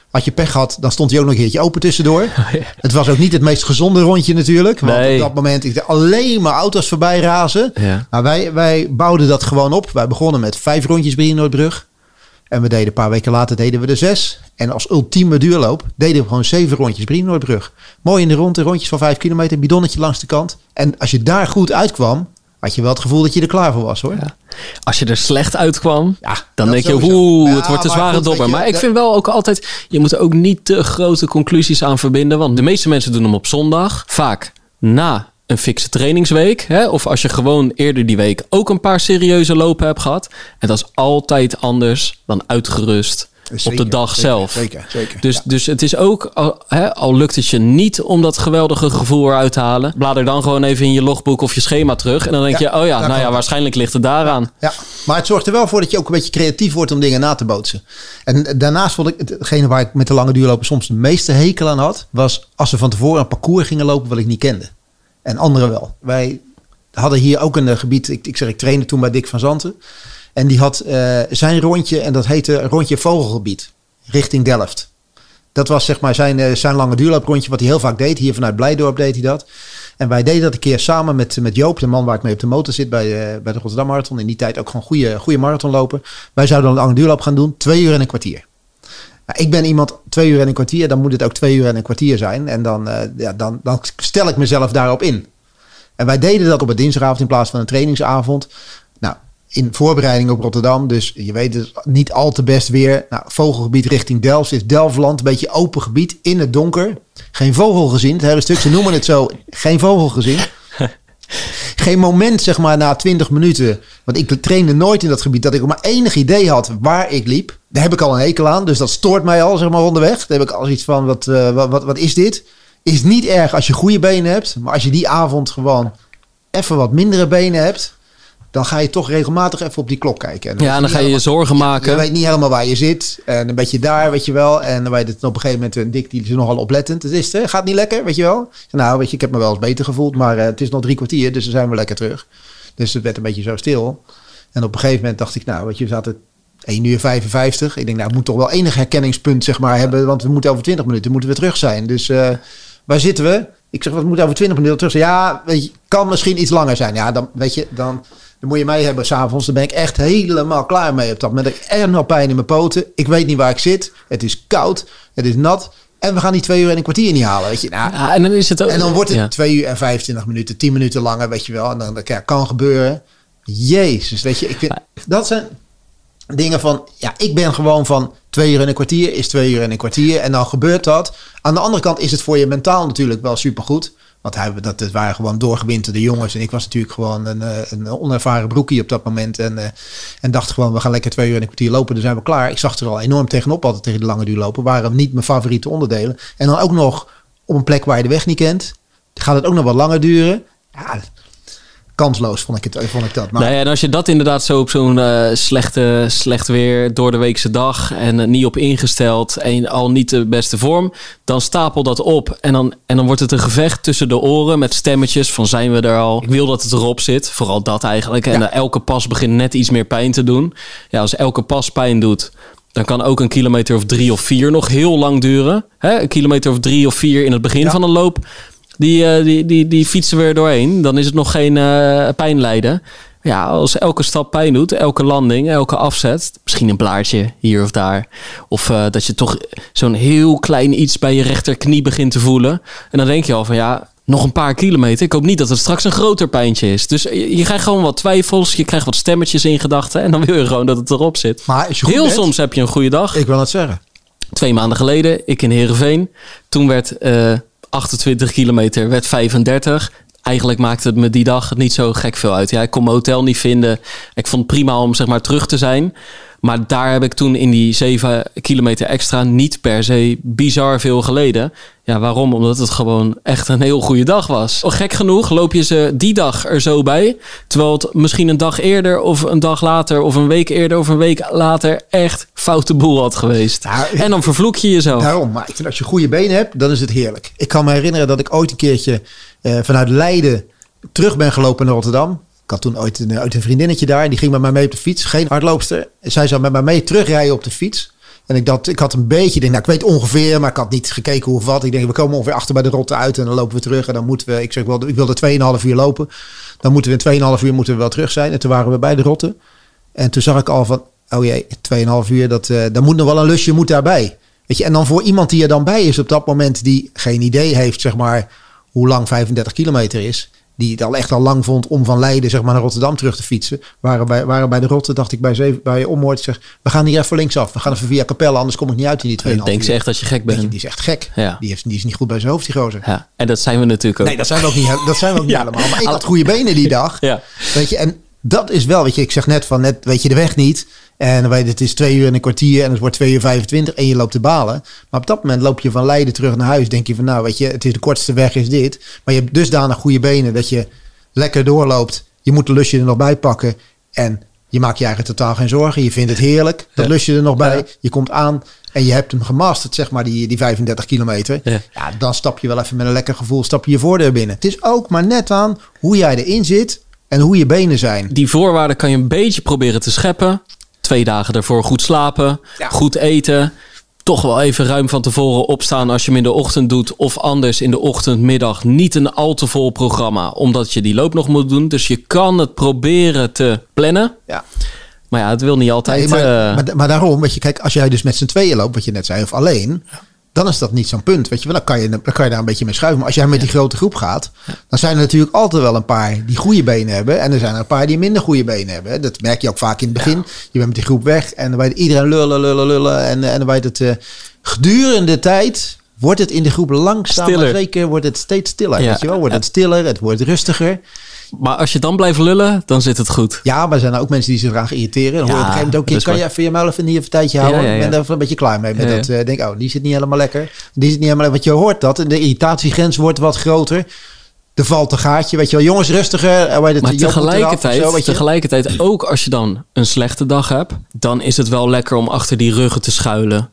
Had je pech gehad, dan stond hij ook nog een keertje open tussendoor. Het was ook niet het meest gezonde rondje natuurlijk. Want op dat moment ik alleen maar auto's voorbij razen. Ja. Maar wij bouwden dat gewoon op. Wij begonnen met 5 rondjes Brienenoordbrug. En we deden een paar weken later deden we er 6. En als ultieme duurloop deden we gewoon 7 rondjes Brienenoordbrug. Mooi in de ronde, rondjes van 5 kilometer. Bidonnetje langs de kant. En als je daar goed uitkwam, had je wel het gevoel dat je er klaar voor was, hoor. Ja. Als je er slecht uitkwam, dan denk je, het wordt een zware dobber. Maar ik vind wel ook altijd, je moet er ook niet te grote conclusies aan verbinden. Want de meeste mensen doen hem op zondag. Vaak na een fikse trainingsweek. Hè? Of als je gewoon eerder die week ook een paar serieuze lopen hebt gehad. En dat is altijd anders dan uitgerust. Zeker, op de dag zelf. Zeker. Dus het is ook, al lukt het je niet om dat geweldige gevoel eruit te halen. Blader dan gewoon even in je logboek of je schema terug. En dan denk je, waarschijnlijk ligt het daaraan. Ja, maar het zorgt er wel voor dat je ook een beetje creatief wordt om dingen na te bootsen. En daarnaast vond ik, hetgene waar ik met de lange duurlopen soms de meeste hekel aan had, was als ze van tevoren een parcours gingen lopen wat ik niet kende. En anderen wel. Wij hadden hier ook een gebied, ik trainde toen bij Dick van Zanten. En die had zijn rondje en dat heette Rondje Vogelgebied, richting Delft. Dat was zeg maar zijn lange duurlooprondje wat hij heel vaak deed. Hier vanuit Blijdorp deed hij dat. En wij deden dat een keer samen met Joop, de man waar ik mee op de motor zit bij de Rotterdam Marathon. In die tijd ook gewoon goede marathonlopen. Wij zouden een lange duurloop gaan doen, 2 uur en een kwartier. Nou, ik ben iemand 2 uur en een kwartier, dan moet het ook 2 uur en een kwartier zijn. En dan stel ik mezelf daarop in. En wij deden dat op een dinsdagavond in plaats van een trainingsavond. Nou, in voorbereiding op Rotterdam. Dus je weet het niet al te best weer. Nou, vogelgebied richting Delft is Delftland. Een beetje open gebied in het donker. Geen vogel gezien. Het hele stuk, ze noemen het zo. Geen vogel gezien. Geen moment zeg maar na 20 minuten. Want ik trainde nooit in dat gebied. Dat ik ook maar enig idee had waar ik liep. Daar heb ik al een hekel aan. Dus dat stoort mij al zeg maar onderweg. Daar heb ik al iets van wat is dit? Is niet erg als je goede benen hebt. Maar als je die avond gewoon even wat mindere benen hebt, dan ga je toch regelmatig even op die klok kijken. En dan ga je je zorgen maken. Je weet niet helemaal waar je zit. En een beetje daar, weet je wel. En dan weet het op een gegeven moment een Dick, die is nogal oplettend. Het is gaat niet lekker, weet je wel. Nou, weet je, ik heb me wel eens beter gevoeld. Maar het is nog 3 kwartier, dus dan zijn we lekker terug. Dus het werd een beetje zo stil. En op een gegeven moment dacht ik, nou, weet je, we zaten 1 uur 55. Ik denk, nou, het moet toch wel enig herkenningspunt, zeg maar, hebben. Want we moeten over 20 minuten moeten we terug zijn. Dus waar zitten we? Ik zeg, wat moet over 20 minuten terug zijn? Ja, weet je, kan misschien iets langer zijn. Ja, dan weet je, dan moet je mij hebben 's avonds. Dan ben ik echt helemaal klaar mee op dat moment. Ik heb erg nog pijn in mijn poten. Ik weet niet waar ik zit. Het is koud. Het is nat. En we gaan die 2 uur en een kwartier niet halen, weet je. Nou, en dan is het ook, en dan wordt het 2 uur en 25 minuten, 10 minuten langer, weet je wel. En dan kan gebeuren. Jezus, weet je. Ik vind, dat zijn dingen van, ja, ik ben gewoon van 2 uur en een kwartier is 2 uur en een kwartier. En dan gebeurt dat. Aan de andere kant is het voor je mentaal natuurlijk wel supergoed. Want het waren gewoon doorgewinterde jongens. En ik was natuurlijk gewoon een onervaren broekie op dat moment. En dacht gewoon, we gaan lekker 2 uur en een kwartier lopen. Dan zijn we klaar. Ik zag er al enorm tegenop altijd tegen de lange duur lopen. Waren niet mijn favoriete onderdelen. En dan ook nog op een plek waar je de weg niet kent. Gaat het ook nog wat langer duren. Ja, kansloos vond ik dat. Maar en als je dat inderdaad zo op zo'n slecht weer door de weekse dag en niet op ingesteld en al niet de beste vorm, dan stapel dat op en dan wordt het een gevecht tussen de oren met stemmetjes van zijn we er al? Ik wil dat het erop zit, vooral dat eigenlijk. Ja. En elke pas begint net iets meer pijn te doen. Ja, als elke pas pijn doet, dan kan ook een kilometer of 3 of 4 nog heel lang duren. Hè? Een kilometer of 3 of 4 in het begin van een loop. Die fietsen we er doorheen. Dan is het nog geen pijn lijden. Ja, als elke stap pijn doet, elke landing, elke afzet, misschien een blaartje hier of daar. Of dat je toch zo'n heel klein iets bij je rechterknie begint te voelen. En dan denk je al van ja, nog een paar kilometer. Ik hoop niet dat het straks een groter pijntje is. Dus je krijgt gewoon wat twijfels. Je krijgt wat stemmetjes in gedachten. En dan wil je gewoon dat het erop zit. Maar als je goed heel bent, soms heb je een goede dag. Ik wil het zeggen. 2 maanden geleden, ik in Heerenveen. Toen werd 28 kilometer, werd 35. Eigenlijk maakte het me die dag niet zo gek veel uit. Ja, ik kon mijn hotel niet vinden. Ik vond het prima om zeg maar terug te zijn. Maar daar heb ik toen in die 7 kilometer extra niet per se bizar veel geleden. Ja, waarom? Omdat het gewoon echt een heel goede dag was. Gek genoeg loop je ze die dag er zo bij. Terwijl het misschien een dag eerder of een dag later of een week eerder of een week later echt foute boel had geweest. Nou, en dan vervloek je jezelf. Daarom, maar ik vind als je goede benen hebt, dan is het heerlijk. Ik kan me herinneren dat ik ooit een keertje vanuit Leiden terug ben gelopen naar Rotterdam. Ik had toen ooit een vriendinnetje daar. Die ging met mij mee op de fiets. Geen hardloopster. Zij zou met mij mee terugrijden op de fiets. En ik had een beetje, ik weet ongeveer, maar ik had niet gekeken hoe of wat. Ik denk, we komen ongeveer achter bij de rotte uit en dan lopen we terug. En dan moeten we, ik wilde 2,5 uur lopen. Dan moeten we in 2,5 uur wel terug zijn. En toen waren we bij de rotte. En toen zag ik al van, oh jee, 2,5 uur, daar moet nog wel een lusje daarbij. Weet je, en dan voor iemand die er dan bij is op dat moment, die geen idee heeft, zeg maar, hoe lang 35 kilometer is. Die het echt al lang vond om van Leiden, zeg maar, naar Rotterdam terug te fietsen. Waren bij de Rotte, dacht ik bij Ommoord, zeg, we gaan hier even linksaf. We gaan even via Capelle, anders kom ik niet uit in die 2,5 uur. Denk ze echt dat je gek bent. Die is echt gek. Ja. Die is niet goed bij zijn hoofd, die gozer. Ja. En dat zijn we natuurlijk ook. Nee, dat zijn we ook niet, helemaal. Maar ik had goede benen die dag. Ja. Weet je, en dat is wel, weet je, ik zeg net, weet je de weg niet. En het is 2 uur en een kwartier en het wordt 2 uur 25 en je loopt te balen. Maar op dat moment loop je van Leiden terug naar huis. Denk je van, nou, weet je, het is de kortste weg is dit. Maar je hebt dusdanig goede benen dat je lekker doorloopt. Je moet de lusje er nog bij pakken. En je maakt je eigenlijk totaal geen zorgen. Je vindt het heerlijk. Dat lusje er nog bij. Ja. Je komt aan en je hebt hem gemasterd, zeg maar, die 35 kilometer. Ja. Ja, dan stap je wel even met een lekker gevoel, stap je voordeur binnen. Het is ook maar net aan hoe jij erin zit en hoe je benen zijn. Die voorwaarden kan je een beetje proberen te scheppen. 2 dagen ervoor goed slapen, goed eten. Toch wel even ruim van tevoren opstaan als je hem in de ochtend doet. Of anders in de ochtendmiddag niet een al te vol programma. Omdat je die loop nog moet doen. Dus je kan het proberen te plannen. Ja. Maar ja, het wil niet altijd. Nee, maar daarom, weet je, kijk, als jij dus met z'n tweeën loopt, wat je net zei, of alleen, dan is dat niet zo'n punt. Weet je, dan kan je daar een beetje mee schuiven. Maar als jij met die grote groep gaat, dan zijn er natuurlijk altijd wel een paar die goede benen hebben. En er zijn er een paar die minder goede benen hebben. Dat merk je ook vaak in het begin. Ja. Je bent met die groep weg en dan weet iedereen lullen. En dan weet het gedurende de tijd wordt het in de groep langzaam, maar zeker wordt het steeds stiller. Ja. Weet je wel? Wordt het stiller, het wordt rustiger. Maar als je dan blijft lullen, dan zit het goed. Ja, maar er zijn ook mensen die zich graag irriteren. Dan hoor je op een gegeven moment ook, kan je even je muil even een tijdje houden? Ik ben daar een beetje klaar mee. Met dat, denk, die zit niet helemaal lekker. Die zit niet helemaal lekker. Want je hoort dat. De irritatiegrens wordt wat groter. Er valt een gaatje, weet je wel. Jongens, rustiger. Maar tegelijkertijd, ook als je dan een slechte dag hebt, dan is het wel lekker om achter die ruggen te schuilen.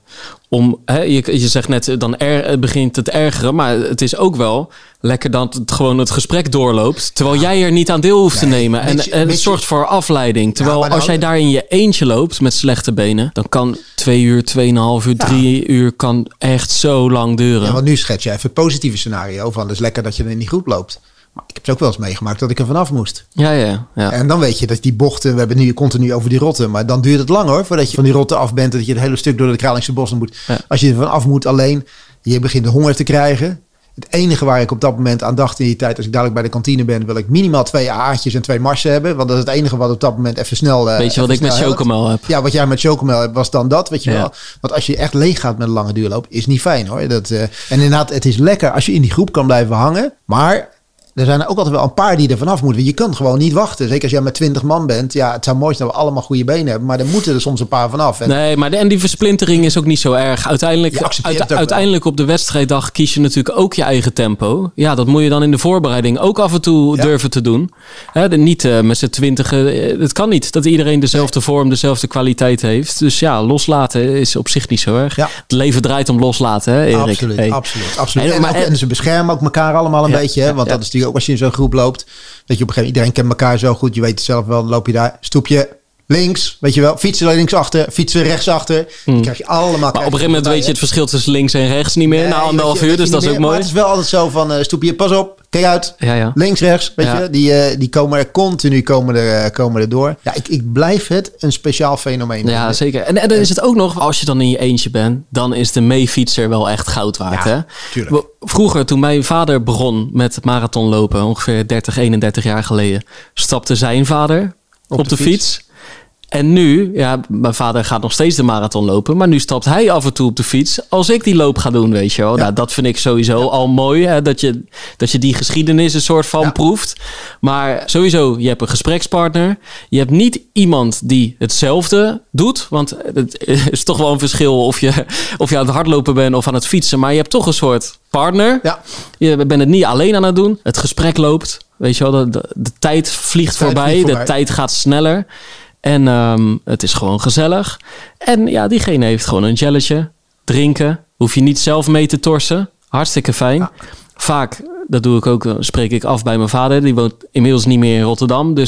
Je zegt net, dan begint het ergeren, maar het is ook wel lekker dat het gewoon het gesprek doorloopt, terwijl jij er niet aan deel hoeft te nemen. En het zorgt voor afleiding. Terwijl als jij daar in je eentje loopt met slechte benen, dan kan 2 uur, 2,5 uur, 3 uur kan echt zo lang duren. Ja, want nu schets je even het positieve scenario van, het is lekker dat je in die groep loopt. Maar ik heb het ook wel eens meegemaakt dat ik er vanaf moest. Ja. En dan weet je dat die bochten, we hebben het nu continu over die rotten, maar dan duurt het lang hoor, voordat je van die rotten af bent, dat je het hele stuk door de Kralingse bossen moet. Ja. Als je er vanaf moet alleen, je begint de honger te krijgen. Het enige waar ik op dat moment aan dacht in die tijd, als ik dadelijk bij de kantine ben, wil ik minimaal 2 AA'tjes en 2 marsen hebben. Want dat is het enige wat op dat moment even snel... Weet je wat ik met chocomel heb? Ja, wat jij met chocomel hebt, was dan dat, weet je wel. Want als je echt leeg gaat met een lange duurloop, is niet fijn hoor. En inderdaad, het is lekker als je in die groep kan blijven hangen. Maar er zijn er ook altijd wel een paar die er vanaf moeten. Je kan gewoon niet wachten. Zeker als jij met 20 man bent. Ja, het zou mooi zijn dat we allemaal goede benen hebben. Maar er moeten er soms een paar vanaf. Nee, maar die versplintering is ook niet zo erg. Uiteindelijk op de wedstrijddag kies je natuurlijk ook je eigen tempo. Ja, dat moet je dan in de voorbereiding ook af en toe durven te doen. Niet met z'n 20. Het kan niet dat iedereen dezelfde vorm, dezelfde kwaliteit heeft. Dus ja, loslaten is op zich niet zo erg. Ja. Het leven draait om loslaten, hè, Erik? Absoluut. En ze beschermen ook elkaar allemaal een beetje. Hè? Want dat is natuurlijk ook als je in zo'n groep loopt. Dat je op een gegeven moment, iedereen kent elkaar zo goed. Je weet het zelf wel, dan loop je daar, stoepje links, weet je wel. Fietsen links achter, fietsen rechts achter. Dan krijg je allemaal... Maar op een gegeven moment weet je het verschil tussen links en rechts niet meer. Na 1,5 uur, dus dat is ook mooi. Maar het is wel altijd zo van, stoepje, pas op, kijk uit. Ja. Links, rechts, weet je. Die komen er continu komen er door. Ja, ik blijf het een speciaal fenomeen. Ja, zeker. En dan is het ook nog, als je dan in je eentje bent, dan is de meefietser wel echt goud waard. Ja, hè? Vroeger, toen mijn vader begon met marathonlopen, ongeveer 31 jaar geleden, stapte zijn vader op de fiets. En nu, mijn vader gaat nog steeds de marathon lopen, maar nu stapt hij af en toe op de fiets als ik die loop ga doen, weet je wel. Ja. Nou, dat vind ik sowieso al mooi, hè, dat je die geschiedenis een soort van proeft. Maar sowieso, je hebt een gesprekspartner. Je hebt niet iemand die hetzelfde doet, want het is toch wel een verschil of je aan het hardlopen bent of aan het fietsen, maar je hebt toch een soort partner. Ja. Je bent het niet alleen aan het doen. Het gesprek loopt, weet je wel, de tijd vliegt voorbij, de tijd gaat sneller. En het is gewoon gezellig. En ja, diegene heeft gewoon een jelletje. Drinken. Hoef je niet zelf mee te torsen. Hartstikke fijn. Ja. Vaak, dat doe ik ook, spreek ik af bij mijn vader. Die woont inmiddels niet meer in Rotterdam. Dus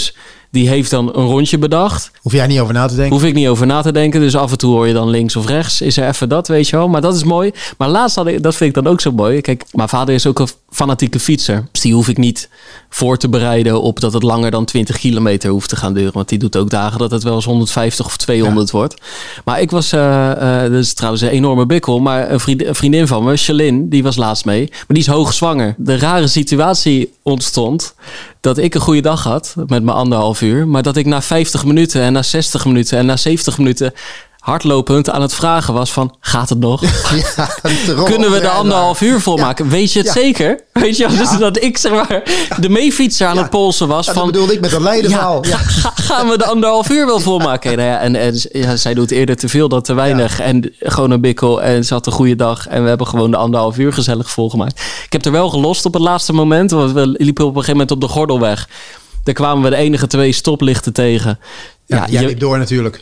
Die heeft dan een rondje bedacht. Hoef jij niet over na te denken? Hoef ik niet over na te denken. Dus af en toe hoor je dan links of rechts. Is er even dat, weet je wel. Maar dat is mooi. Maar laatst dat vind ik dan ook zo mooi. Kijk, mijn vader is ook een fanatieke fietser. Dus die hoef ik niet voor te bereiden op dat het langer dan 20 kilometer hoeft te gaan duren. Want die doet ook dagen dat het wel eens 150 of 200 wordt. Maar ik was, dat is trouwens een enorme bikkel. Maar een vriendin van me, Shalin, die was laatst mee. Maar die is hoogzwanger. De rare situatie ontstond dat ik een goede dag had met mijn 1,5 uur. Maar dat ik na 50 minuten en na 60 minuten en na 70 minuten hardlopend aan het vragen was van, gaat het nog? Ja, kunnen we de 1,5 uur volmaken? Ja. Weet je het zeker? Weet je, dus dat ik zeg maar de meefietser aan het polsen was. Dat bedoelde ik met een leidenverhaal. Gaan we de 1,5 uur wel volmaken? En zij doet eerder te veel dan te weinig. Ja. En gewoon een bikkel en ze had een goede dag. En we hebben gewoon de 1,5 uur gezellig volgemaakt. Ik heb er wel gelost op het laatste moment. Want we liepen op een gegeven moment op de Gordelweg. Daar kwamen we de enige 2 stoplichten tegen. Ja, jij liep door natuurlijk.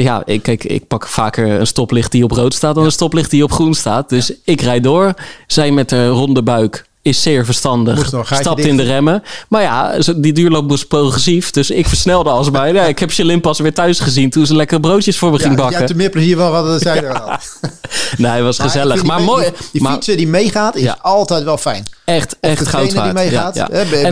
Ik pak vaker een stoplicht die op rood staat dan een stoplicht die op groen staat. Dus ik rijd door. Zij met de ronde buik is zeer verstandig. Stapt in de remmen. Maar ja, die duurloop was progressief. Dus ik versnelde alsmaar. Ja, ik heb Shalin pas weer thuis gezien toen ze lekker broodjes voor me ging bakken. Je hebt er meer plezier van gehad dan zij er al. Nee, het was gezellig. Maar mooi. Die fietser die meegaat is altijd wel fijn. Echt goud waard. Die meegaat. Ja.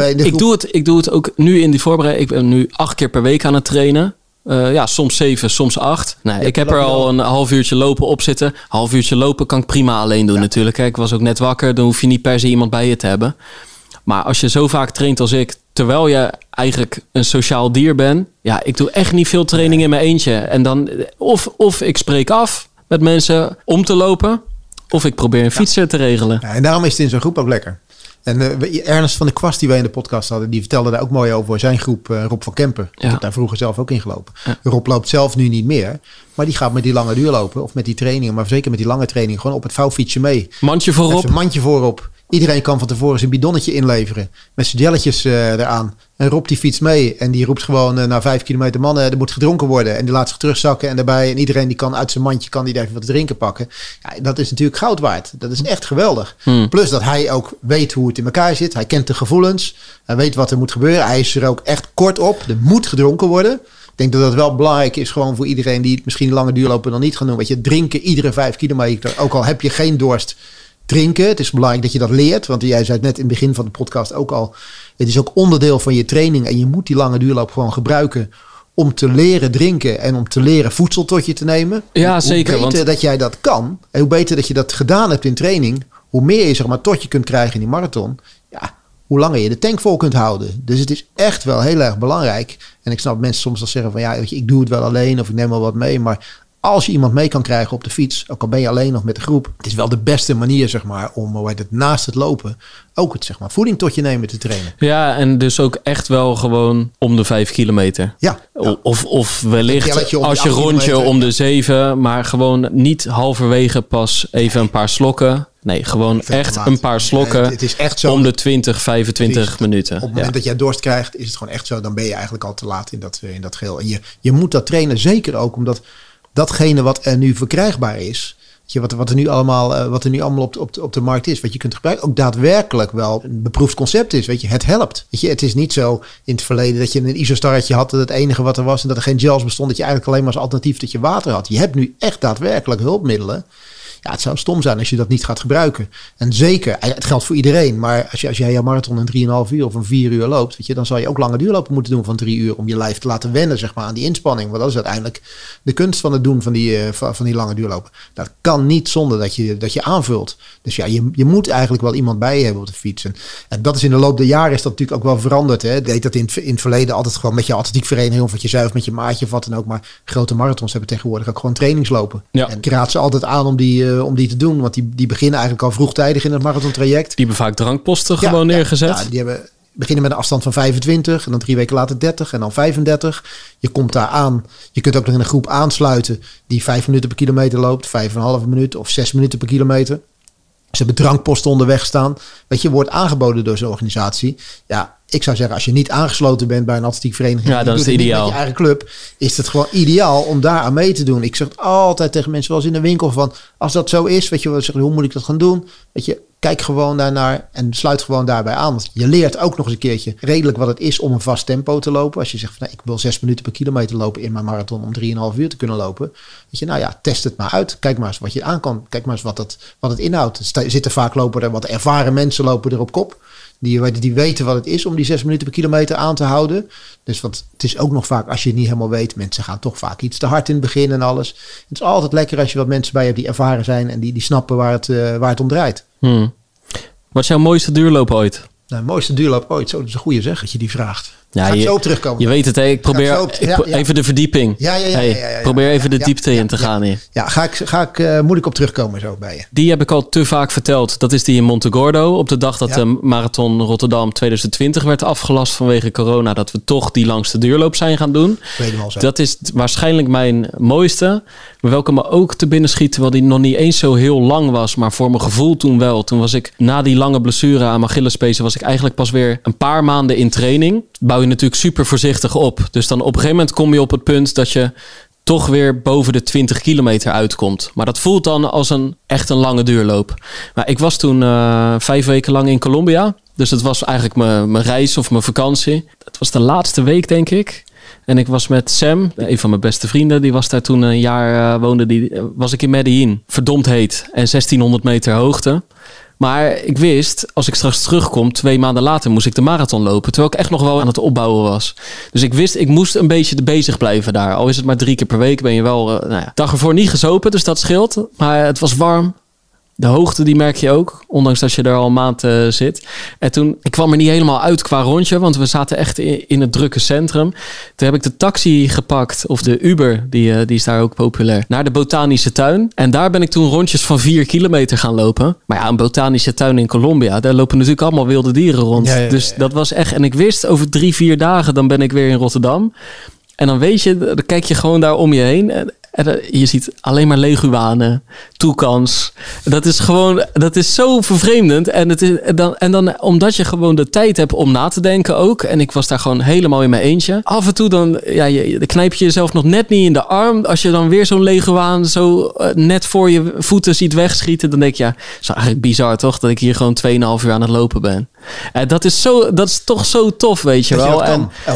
Ik doe het ook nu in die voorbereiding. Ik ben nu 8 keer per week aan het trainen. Soms 7, soms 8. Nee, ik heb er al een half uurtje lopen op zitten. Half uurtje lopen kan ik prima alleen doen natuurlijk. Ik was ook net wakker. Dan hoef je niet per se iemand bij je te hebben. Maar als je zo vaak traint als ik, terwijl je eigenlijk een sociaal dier bent. Ja, ik doe echt niet veel training in mijn eentje. En dan of ik spreek af met mensen om te lopen. Of ik probeer een fietser te regelen. Ja, en daarom is het in zo'n groep ook lekker. En Ernst van der Kwast, die wij in de podcast hadden, die vertelde daar ook mooi over zijn groep, Rob van Kempen. Ja. Ik heb daar vroeger zelf ook in gelopen. Ja. Rob loopt zelf nu niet meer, maar die gaat met die lange duurlopen of met die trainingen, maar zeker met die lange training, gewoon op het vouwfietsje mee. Mandje voorop. Even mandje voorop. Iedereen kan van tevoren zijn bidonnetje inleveren. Met zijn jelletjes eraan. En Rob die fietst mee. En die roept gewoon na 5 kilometer mannen. Er moet gedronken worden. En die laat zich terugzakken. En daarbij. En iedereen die kan uit zijn mandje. Kan die even wat drinken pakken. Ja, dat is natuurlijk goud waard. Dat is echt geweldig. Plus dat hij ook weet hoe het in elkaar zit. Hij kent de gevoelens. Hij weet wat er moet gebeuren. Hij is er ook echt kort op. Er moet gedronken worden. Ik denk dat dat wel belangrijk is. Gewoon voor iedereen die het misschien lange duurlopen nog niet gaan doen. Weet je, drinken iedere 5 kilometer. Ook al heb je geen dorst. Drinken. Het is belangrijk dat je dat leert. Want jij zei het net in het begin van de podcast ook al. Het is ook onderdeel van je training. En je moet die lange duurloop gewoon gebruiken. Om te leren drinken. En om te leren voedsel tot je te nemen. Ja, zeker. Hoe beter dat jij dat kan. En hoe beter dat je dat gedaan hebt in training. Hoe meer je zeg maar tot je kunt krijgen in die marathon. Ja, hoe langer je de tank vol kunt houden. Dus het is echt wel heel erg belangrijk. En ik snap mensen soms al zeggen van ja, weet je, ik doe het wel alleen. Of ik neem wel wat mee. Maar als je iemand mee kan krijgen op de fiets, ook al ben je alleen of met de groep, het is wel de beste manier zeg maar om naast het lopen ook het zeg maar voeding tot je nemen te trainen. Ja, en dus ook echt wel gewoon om de 5 kilometer. Ja. Of wellicht als je rondje om de 7, maar gewoon niet halverwege pas even een paar slokken. Nee, gewoon echt een paar slokken het is echt zo, om de 20, 25 minuten. Op het moment dat jij dorst krijgt, is het gewoon echt zo. Dan ben je eigenlijk al te laat in dat geheel. En je moet dat trainen, zeker ook omdat datgene wat er nu verkrijgbaar is, wat er nu allemaal op de markt is, wat je kunt gebruiken, ook daadwerkelijk wel een beproefd concept is. Weet je, het helpt. Weet je, het is niet zo in het verleden dat je een isostarretje had, dat het enige wat er was en dat er geen gels bestond, dat je eigenlijk alleen maar als alternatief dat je water had. Je hebt nu echt daadwerkelijk hulpmiddelen. Ja, het zou stom zijn als je dat niet gaat gebruiken. En zeker, het geldt voor iedereen. Maar als jij jouw marathon in 3,5 uur of een 4 uur loopt, weet je, dan zal je ook lange duurlopen moeten doen van 3 uur om je lijf te laten wennen zeg maar, aan die inspanning. Want dat is uiteindelijk de kunst van het doen van die lange duurlopen. Dat kan niet zonder dat je aanvult. Dus ja, je moet eigenlijk wel iemand bij je hebben op de fiets. En dat is in de loop der jaren is dat natuurlijk ook wel veranderd. Hè. Deed dat in het verleden altijd gewoon met je atletiekvereniging of wat je zei of met je maatje of wat dan ook. Maar grote marathons hebben tegenwoordig ook gewoon trainingslopen. Ja. En ik raad ze altijd aan om die te doen. Want die beginnen eigenlijk al vroegtijdig in het marathontraject. Die hebben vaak drankposten gewoon neergezet. Ja, die beginnen met een afstand van 25 en dan 3 weken later 30 en dan 35. Je komt daar aan. Je kunt ook nog in een groep aansluiten die 5 minuten per kilometer loopt, 5,5 minuut of 6 minuten per kilometer. Ze hebben drankposten onderweg staan. Weet je, wordt aangeboden door zo'n organisatie. Ja, ik zou zeggen, als je niet aangesloten bent bij een atletiek vereniging, ja, dan is het ideaal. Met je eigen club, is het gewoon ideaal om daar aan mee te doen. Ik zeg altijd tegen mensen, zoals in de winkel, van als dat zo is, weet je, hoe moet ik dat gaan doen? Weet je, Kijk gewoon daarnaar en sluit gewoon daarbij aan. Want je leert ook nog eens een keertje redelijk wat het is om een vast tempo te lopen. Als je zegt, van, ik wil 6 minuten per kilometer lopen in mijn marathon om 3,5 uur te kunnen lopen. Weet je, test het maar uit. Kijk maar eens wat je aan kan. Kijk maar eens wat het inhoudt. Er zitten vaak wat ervaren mensen lopen er op kop. Die weten wat het is om die 6 minuten per kilometer aan te houden. Dus want het is ook nog vaak, als je het niet helemaal weet, mensen gaan toch vaak iets te hard in het begin en alles. Het is altijd lekker als je wat mensen bij hebt die ervaren zijn en die snappen waar het om draait. Wat is jouw mooiste duurloop ooit? Nou, mooiste duurloop ooit. Zo, dat is een goede zeg dat je die vraagt. Ja, Ga ik zo op terugkomen. Je weet het, hè? Ik probeer even de verdieping. Probeer even de diepte in te gaan hier. Ja, moet ik op terugkomen zo bij je. Die heb ik al te vaak verteld. Dat is die in Montegordo. Op de dag dat de Marathon Rotterdam 2020 werd afgelast vanwege corona. Dat we toch die langste duurloop zijn gaan doen. Dat is waarschijnlijk mijn mooiste. Maar welke me ook te binnen schiet, terwijl die nog niet eens zo heel lang was. Maar voor mijn gevoel toen wel. Toen was ik na die lange blessure aan mijn Achillespees, was ik eigenlijk pas weer een paar maanden in training. Bouw je natuurlijk super voorzichtig op. Dus dan op een gegeven moment kom je op het punt dat je toch weer boven de 20 kilometer uitkomt. Maar dat voelt dan als echt een lange duurloop. Maar ik was toen 5 weken lang in Colombia. Dus het was eigenlijk mijn reis of mijn vakantie. Het was de laatste week, denk ik. En ik was met Sam, een van mijn beste vrienden. Die was daar toen een jaar woonde. Was ik in Medellin. Verdomd heet. En 1600 meter hoogte. Maar ik wist, als ik straks terugkom, 2 maanden later moest ik de marathon lopen. Terwijl ik echt nog wel aan het opbouwen was. Dus ik wist, ik moest een beetje bezig blijven daar. Al is het maar 3 keer per week, ben je wel... dag ervoor niet gezopen, dus dat scheelt. Maar het was warm. De hoogte, die merk je ook. Ondanks dat je er al een maand zit. En toen, ik kwam er niet helemaal uit qua rondje. Want we zaten echt in het drukke centrum. Toen heb ik de taxi gepakt. Of de Uber, die is daar ook populair. Naar de botanische tuin. En daar ben ik toen rondjes van 4 kilometer gaan lopen. Maar ja, een botanische tuin in Colombia. Daar lopen natuurlijk allemaal wilde dieren rond. Ja. Dus dat was echt... En ik wist, over 3-4 dagen dan ben ik weer in Rotterdam. En dan weet je, dan kijk je gewoon daar om je heen. En je ziet alleen maar leguanen, toekans. Dat is zo vervreemdend. En dan omdat je gewoon de tijd hebt om na te denken ook. En ik was daar gewoon helemaal in mijn eentje. Af en toe dan knijp je jezelf nog net niet in de arm. Als je dan weer zo'n leguaan zo net voor je voeten ziet wegschieten. Dan denk je, het is eigenlijk bizar toch? Dat ik hier gewoon 2,5 uur aan het lopen ben. Dat is toch zo tof, weet je wel.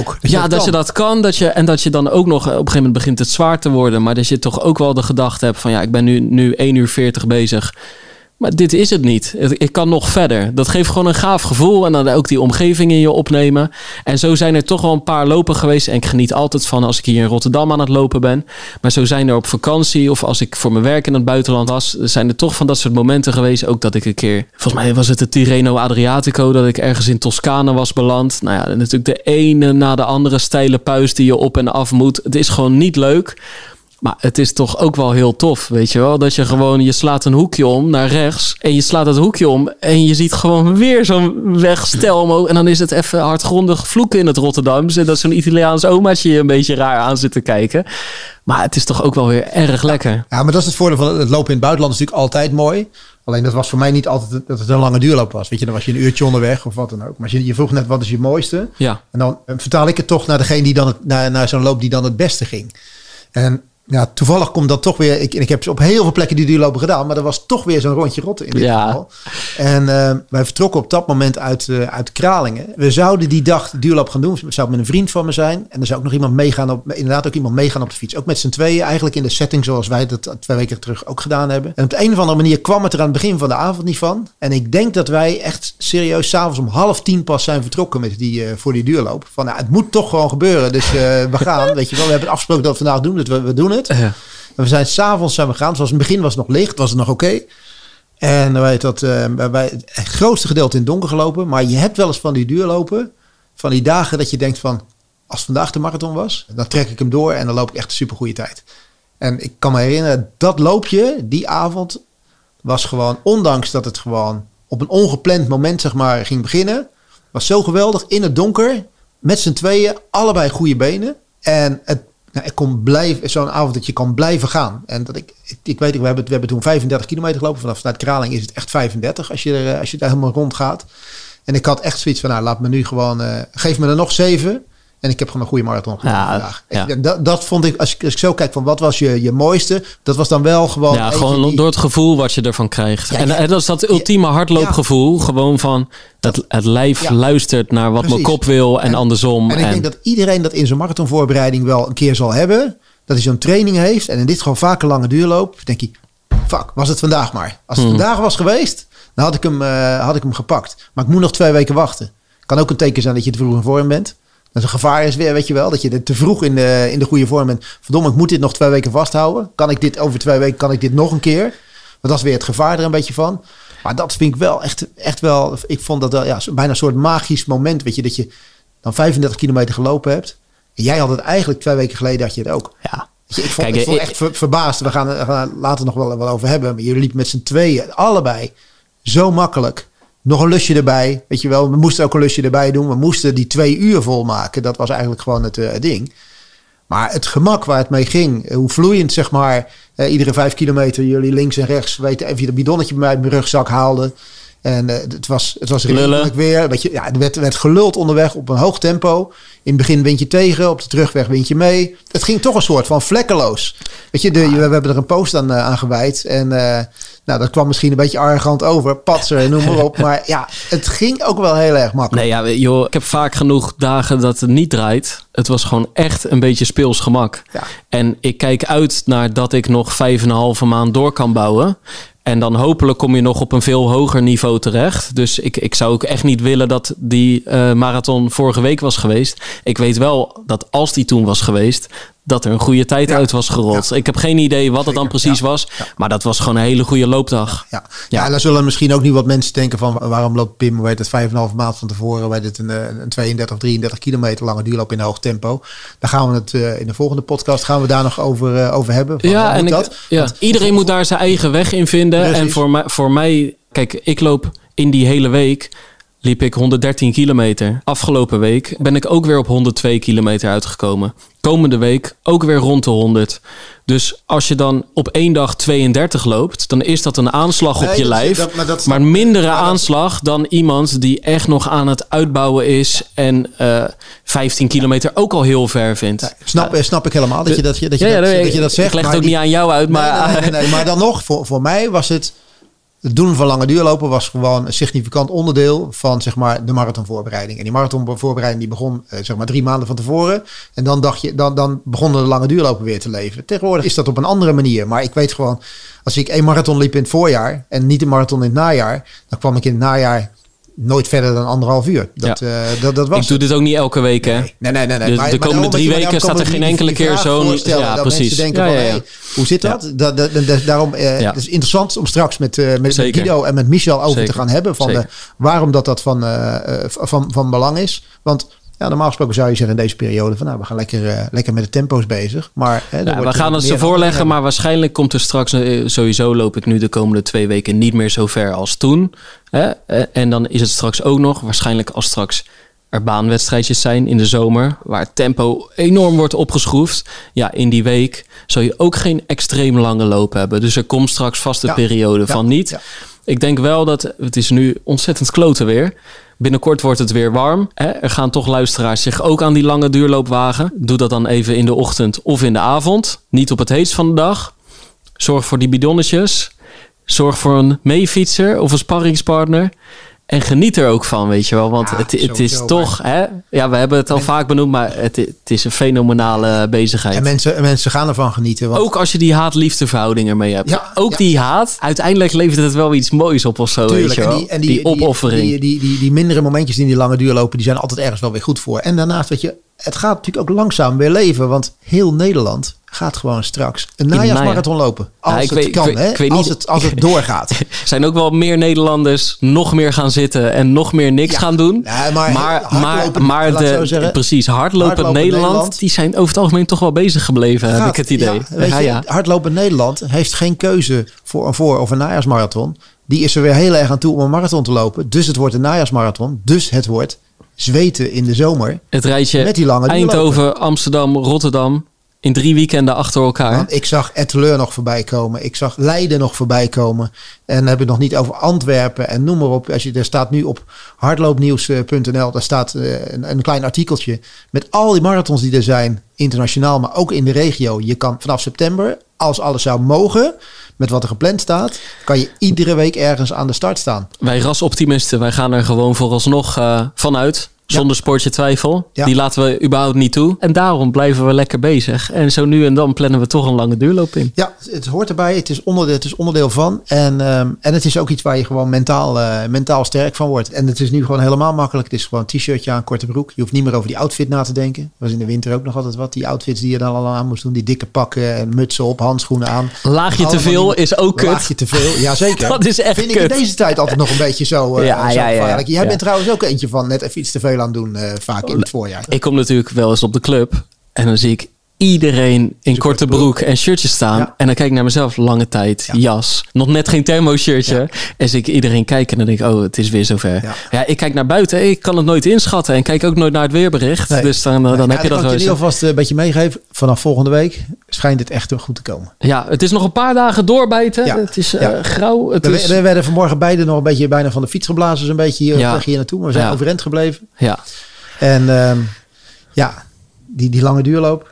Dat je dat kan. Dat je dan ook nog, op een gegeven moment begint het zwaar te worden. Maar dat je toch ook wel de gedachte hebt van ik ben nu 1 uur 40 bezig. Maar dit is het niet. Ik kan nog verder. Dat geeft gewoon een gaaf gevoel. En dan ook die omgeving in je opnemen. En zo zijn er toch wel een paar lopen geweest. En ik geniet altijd van als ik hier in Rotterdam aan het lopen ben. Maar zo zijn er op vakantie of als ik voor mijn werk in het buitenland was. Zijn er toch van dat soort momenten geweest. Ook dat ik een keer, volgens mij was het de Tirreno Adriatico. Dat ik ergens in Toscane was beland. Nou ja, natuurlijk de ene na de andere steile puis die je op en af moet. Het is gewoon niet leuk. Maar het is toch ook wel heel tof, weet je wel? Dat je gewoon, je slaat een hoekje om naar rechts. En je slaat het hoekje om. En je ziet gewoon weer zo'n wegstel omhoog. En dan is het even hardgrondig vloeken in het Rotterdamse. Dat zo'n Italiaans omaatje je een beetje raar aan zit te kijken. Maar het is toch ook wel weer erg lekker. Ja, maar dat is het voordeel van het lopen in het buitenland. Is natuurlijk altijd mooi. Alleen dat was voor mij niet altijd dat het een lange duurloop was. Weet je, dan was je een uurtje onderweg of wat dan ook. Maar je vroeg net, wat is je mooiste? Ja. En dan vertaal ik het toch naar degene die dan naar zo'n loop die dan het beste ging. En ja, toevallig komt dat toch weer... Ik heb op heel veel plekken die duurlopen gedaan... maar er was toch weer zo'n rondje rotte in dit geval. En wij vertrokken op dat moment uit Kralingen. We zouden die dag de duurloop gaan doen. We zouden met een vriend van me zijn. En er zou ook nog iemand meegaan op de fiets. Ook met z'n tweeën, eigenlijk in de setting zoals wij dat 2 weken terug ook gedaan hebben. En op de een of andere manier kwam het er aan het begin van de avond niet van. En ik denk dat wij echt serieus 's avonds om 9:30 pas zijn vertrokken voor die duurloop. Van het moet toch gewoon gebeuren. Dus we gaan, weet je wel. We hebben afgesproken dat we vandaag doen. Dus we doen het. Ja. En we zijn 's avonds gegaan. Zoals in het begin was het nog licht, was het nog oké. En dan weet dat wij het grootste gedeelte in het donker gelopen. Maar je hebt wel eens van die duurlopen, van die dagen dat je denkt van, als vandaag de marathon was, dan trek ik hem door en dan loop ik echt een supergoeie tijd. En ik kan me herinneren, dat loopje die avond was gewoon, ondanks dat het gewoon op een ongepland moment zeg maar ging beginnen, was zo geweldig in het donker, met z'n tweeën, allebei goede benen. En ik kon blijven, zo'n avond dat je kan blijven gaan. En dat ik weet, we hebben toen 35 kilometer gelopen. Vanuit Kraling is het echt 35 als je daar helemaal rond gaat. En ik had echt zoiets van, laat me nu gewoon, geef me er nog 7. En ik heb gewoon een goede marathon gedaan vandaag. Ja. Dat vond ik, als ik zo kijk van wat was je mooiste, dat was dan wel gewoon... Ja, gewoon door het gevoel wat je ervan krijgt. En dat is dat ultieme hardloopgevoel. Ja. Gewoon van het lijf luistert naar wat mijn kop wil en andersom. En ik denk dat iedereen dat in zijn marathonvoorbereiding wel een keer zal hebben. Dat hij zo'n training heeft en in dit geval vaak een lange duurloop. Denk je, fuck, was het vandaag maar. Als het vandaag was geweest, dan had ik hem gepakt. Maar ik moet nog 2 weken wachten. Kan ook een teken zijn dat je te vroeg in vorm bent. Dat een gevaar is weer, weet je wel. Dat je te vroeg in de goede vorm bent. Verdomme, ik moet dit nog 2 weken vasthouden. Kan ik dit over 2 weken, nog een keer? Want dat is weer het gevaar er een beetje van. Maar dat vind ik wel echt wel... Ik vond dat wel bijna een soort magisch moment. Weet je, dat je dan 35 kilometer gelopen hebt. En jij had het eigenlijk 2 weken geleden, had je het ook. Ja. Ik vond echt verbaasd. We gaan later nog wel over hebben. Maar jullie liepen met z'n tweeën, allebei, zo makkelijk. Nog een lusje erbij, weet je wel. We moesten ook een lusje erbij doen. We moesten die 2 uur volmaken. Dat was eigenlijk gewoon het ding. Maar het gemak waar het mee ging, hoe vloeiend zeg maar, iedere 5 kilometer jullie links en rechts weten even dat bidonnetje bij mij uit mijn rugzak haalden. En het was redelijk weer. Weet je, er werd geluld onderweg op een hoog tempo. In het begin wind je tegen, op de terugweg wind je mee. Het ging toch een soort van vlekkeloos. Weet je, we hebben er een post aan gewijd. En dat kwam misschien een beetje arrogant over. Patser en noem maar op. Maar ja, het ging ook wel heel erg makkelijk. Nee, joh, ik heb vaak genoeg dagen dat het niet draait. Het was gewoon echt een beetje speels gemak. Ja. En ik kijk uit naar dat ik nog 5,5 maand door kan bouwen. En dan hopelijk kom je nog op een veel hoger niveau terecht. Dus ik zou ook echt niet willen dat die marathon vorige week was geweest. Ik weet wel dat als die toen was geweest, dat er een goede tijd uit was gerold. Ja. Ik heb geen idee wat het dan precies was. Ja. Maar dat was gewoon een hele goede loopdag. Ja, en dan zullen misschien ook niet wat mensen denken van waarom loopt Pim, weet het 5,5 maand van tevoren, weet het een 32, 33 kilometer lange duurloop in hoog tempo. Daar gaan we het in de volgende podcast daar nog over hebben. Van, iedereen moet daar zijn eigen weg in vinden. Precies. En voor mij, kijk, ik loop in die hele week liep ik 113 kilometer. Afgelopen week ben ik ook weer op 102 kilometer uitgekomen. Komende week ook weer rond de 100. Dus als je dan op 1 dag 32 loopt, dan is dat een aanslag op je lijf. Maar mindere aanslag dan iemand die echt nog aan het uitbouwen is en 15 kilometer ook al heel ver vindt. Snap ik helemaal dat je dat zegt. Ik leg het ook niet aan jou uit. Maar, nee, maar dan nog, voor mij was het doen van lange duurlopen was gewoon een significant onderdeel van zeg maar de marathonvoorbereiding. En die marathonvoorbereiding die begon zeg maar 3 maanden van tevoren. En dan dacht je, dan begonnen de lange duurlopen weer te leven. Tegenwoordig is dat op een andere manier. Maar ik weet gewoon, als ik 1 marathon liep in het voorjaar en niet een marathon in het najaar, dan kwam ik in het najaar nooit verder dan 1,5 uur. Dat was. Ik doe dit ook niet elke week, hè? Nee. Dus de komende 3 weken staat er geen enkele keer zo'n. Ja, precies. Denken van, hey, hoe zit dat? Daarom het is interessant om straks met Guido en met Michel over te gaan hebben van waarom dat van belang is. Want normaal gesproken zou je zeggen in deze periode van we gaan lekker met de tempo's bezig. Maar we gaan het ze voorleggen, maar waarschijnlijk komt er straks sowieso loop ik nu de komende 2 weken niet meer zo ver als toen. En dan is het straks ook nog, waarschijnlijk als straks er baanwedstrijdjes zijn in de zomer, waar het tempo enorm wordt opgeschroefd. Ja, in die week zul je ook geen extreem lange loop hebben. Dus er komt straks vast een periode van niet. Ja. Ik denk wel dat het is nu ontzettend kloten weer. Binnenkort wordt het weer warm. Er gaan toch luisteraars zich ook aan die lange duurloop wagen. Doe dat dan even in de ochtend of in de avond. Niet op het heetst van de dag. Zorg voor die bidonnetjes. Zorg voor een meefietser of een sparringspartner. En geniet er ook van, weet je wel. Want het is toch, we hebben het al vaak benoemd, maar het is een fenomenale bezigheid. En mensen gaan ervan genieten. Want... Ook als je die haat-liefde verhouding ermee hebt. Die haat, uiteindelijk levert het wel iets moois op of zo. Tuurlijk, weet je wel. Die opoffering. Die mindere momentjes die in die lange duur lopen, die zijn altijd ergens wel weer goed voor. En daarnaast, weet je, het gaat natuurlijk ook langzaam weer leven. Want heel Nederland gaat gewoon straks een najaarsmarathon lopen. Als het kan, als het doorgaat. Er zijn ook wel meer Nederlanders nog meer gaan zitten en nog meer niks gaan doen. Ja, maar hardlopend Nederland, die zijn over het algemeen toch wel bezig gebleven, heb ik het idee. Hardlopend Nederland heeft geen keuze voor een voor- of een najaarsmarathon. Die is er weer heel erg aan toe om een marathon te lopen. Dus het wordt een najaarsmarathon. Dus het wordt zweten in de zomer. Het rijtje met die lange Eindhoven, Amsterdam, Rotterdam. In 3 weekenden achter elkaar. Want ik zag Etteleur nog voorbij komen. Ik zag Leiden nog voorbij komen. En dan heb ik het nog niet over Antwerpen en noem maar op. Er staat nu op hardloopnieuws.nl. Daar staat een klein artikeltje met al die marathons die er zijn. Internationaal, maar ook in de regio. Je kan vanaf september, als alles zou mogen, met wat er gepland staat, kan je iedere week ergens aan de start staan. Wij rasoptimisten, wij gaan er gewoon vooralsnog vanuit. Zonder sportje twijfel. Ja. Die laten we überhaupt niet toe. En daarom blijven we lekker bezig. En zo nu en dan plannen we toch een lange duurloop in. Ja, het hoort erbij. Het is onderdeel van. En het is ook iets waar je gewoon mentaal sterk van wordt. En het is nu gewoon helemaal makkelijk. Het is gewoon een t-shirtje aan, korte broek. Je hoeft niet meer over die outfit na te denken. Dat was in de winter ook nog altijd wat. Die outfits die je dan al aan moest doen. Die dikke pakken en mutsen op, handschoenen aan. Laagje te veel is ook kut. Laagje te veel, ja zeker. Dat is echt Vind kut. Ik in deze tijd altijd nog een beetje zo gevaarlijk. Jij bent trouwens ook eentje van net even iets te veel aan doen vaak in het voorjaar. Ik kom natuurlijk wel eens op de club en dan zie ik iedereen in korte broek en shirtjes staan. Ja. En dan kijk ik naar mezelf, lange tijd, jas. Nog net geen thermo-shirtje. Ja. En zie ik iedereen kijken en dan denk ik, oh, het is weer zover. Ja, ik kijk naar buiten, ik kan het nooit inschatten. En kijk ook nooit naar het weerbericht. Nee. Dus dan heb je dat wel eens. Ik kan je alvast een beetje meegeven. Vanaf volgende week schijnt het echt goed te komen. Ja, het is nog een paar dagen doorbijten. Ja. Het is grauw. We werden vanmorgen beide nog een beetje bijna van de fiets geblazen. Een beetje hier naartoe. Maar we zijn overeind gebleven. Ja. En die lange duurloop.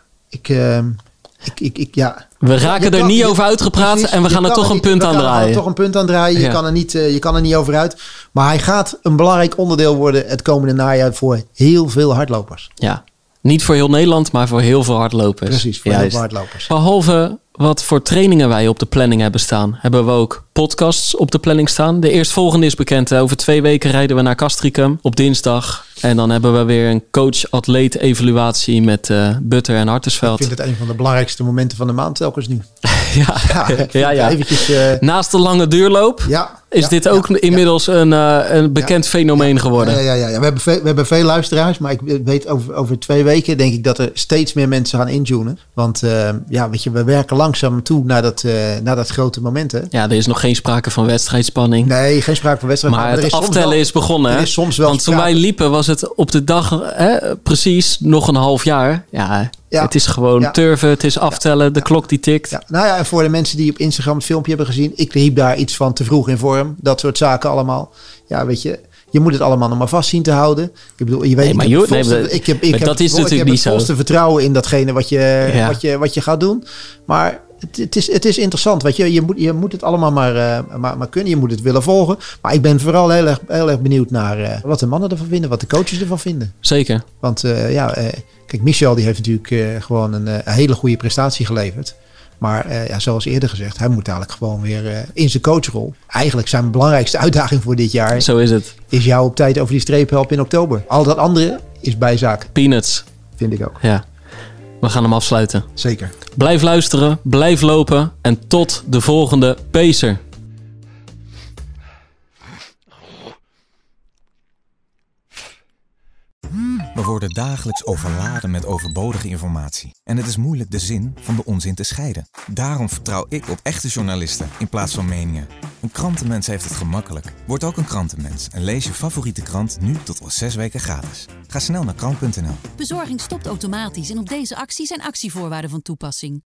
We raken er niet over uitgepraat precies, en we gaan er toch een punt aan draaien. Je kan er niet over uit. Maar hij gaat een belangrijk onderdeel worden het komende najaar voor heel veel hardlopers. Ja, niet voor heel Nederland, maar voor heel veel hardlopers. Precies, voor heel veel hardlopers. Behalve wat voor trainingen wij op de planning hebben staan, hebben we ook podcasts op de planning staan. De eerstvolgende is bekend. Over 2 weken rijden we naar Castricum op dinsdag. En dan hebben we weer een coach-atleet-evaluatie met Butter en Hartensveld. Ik vind het een van de belangrijkste momenten van de maand telkens nu. Ja. Eventjes, naast de lange duurloop is dit ook inmiddels een bekend fenomeen geworden. Ja. We hebben veel luisteraars, maar ik weet over 2 weken denk ik dat er steeds meer mensen gaan intunen. Want weet je, we werken langzaam toe naar dat grote moment. Hè? Ja, er is nog geen sprake van wedstrijdspanning. Nee, geen sprake van wedstrijdspanning. Maar het aftellen is begonnen. Er is soms wel want toen wij liepen was het op de dag precies nog een half jaar. Ja. Het is gewoon turven, het is aftellen, de klok die tikt. Ja. Nou ja, en voor de mensen die op Instagram het filmpje hebben gezien, ik liep daar iets van te vroeg in vorm. Dat soort zaken allemaal. Ja, weet je, je moet het allemaal nog maar vast zien te houden. Ik bedoel, je weet, ik heb het volste vertrouwen in datgene wat je gaat doen. Maar het is interessant, weet je. Je moet het allemaal maar kunnen. Je moet het willen volgen. Maar ik ben vooral heel erg benieuwd naar wat de mannen ervan vinden, wat de coaches ervan vinden. Zeker. Want kijk, Michel die heeft natuurlijk gewoon een hele goede prestatie geleverd. Maar zoals eerder gezegd, hij moet dadelijk gewoon weer in zijn coachrol. Eigenlijk zijn belangrijkste uitdaging voor dit jaar. Zo is het. Is jou op tijd over die streep helpen in oktober. Al dat andere is bijzaak. Peanuts. Vind ik ook. Ja. We gaan hem afsluiten. Zeker. Blijf luisteren, blijf lopen en tot de volgende Pacer. We worden dagelijks overladen met overbodige informatie. En het is moeilijk de zin van de onzin te scheiden. Daarom vertrouw ik op echte journalisten in plaats van meningen. Een krantenmens heeft het gemakkelijk. Word ook een krantenmens en lees je favoriete krant nu tot al 6 weken gratis. Ga snel naar krant.nl. Bezorging stopt automatisch en op deze actie zijn actievoorwaarden van toepassing.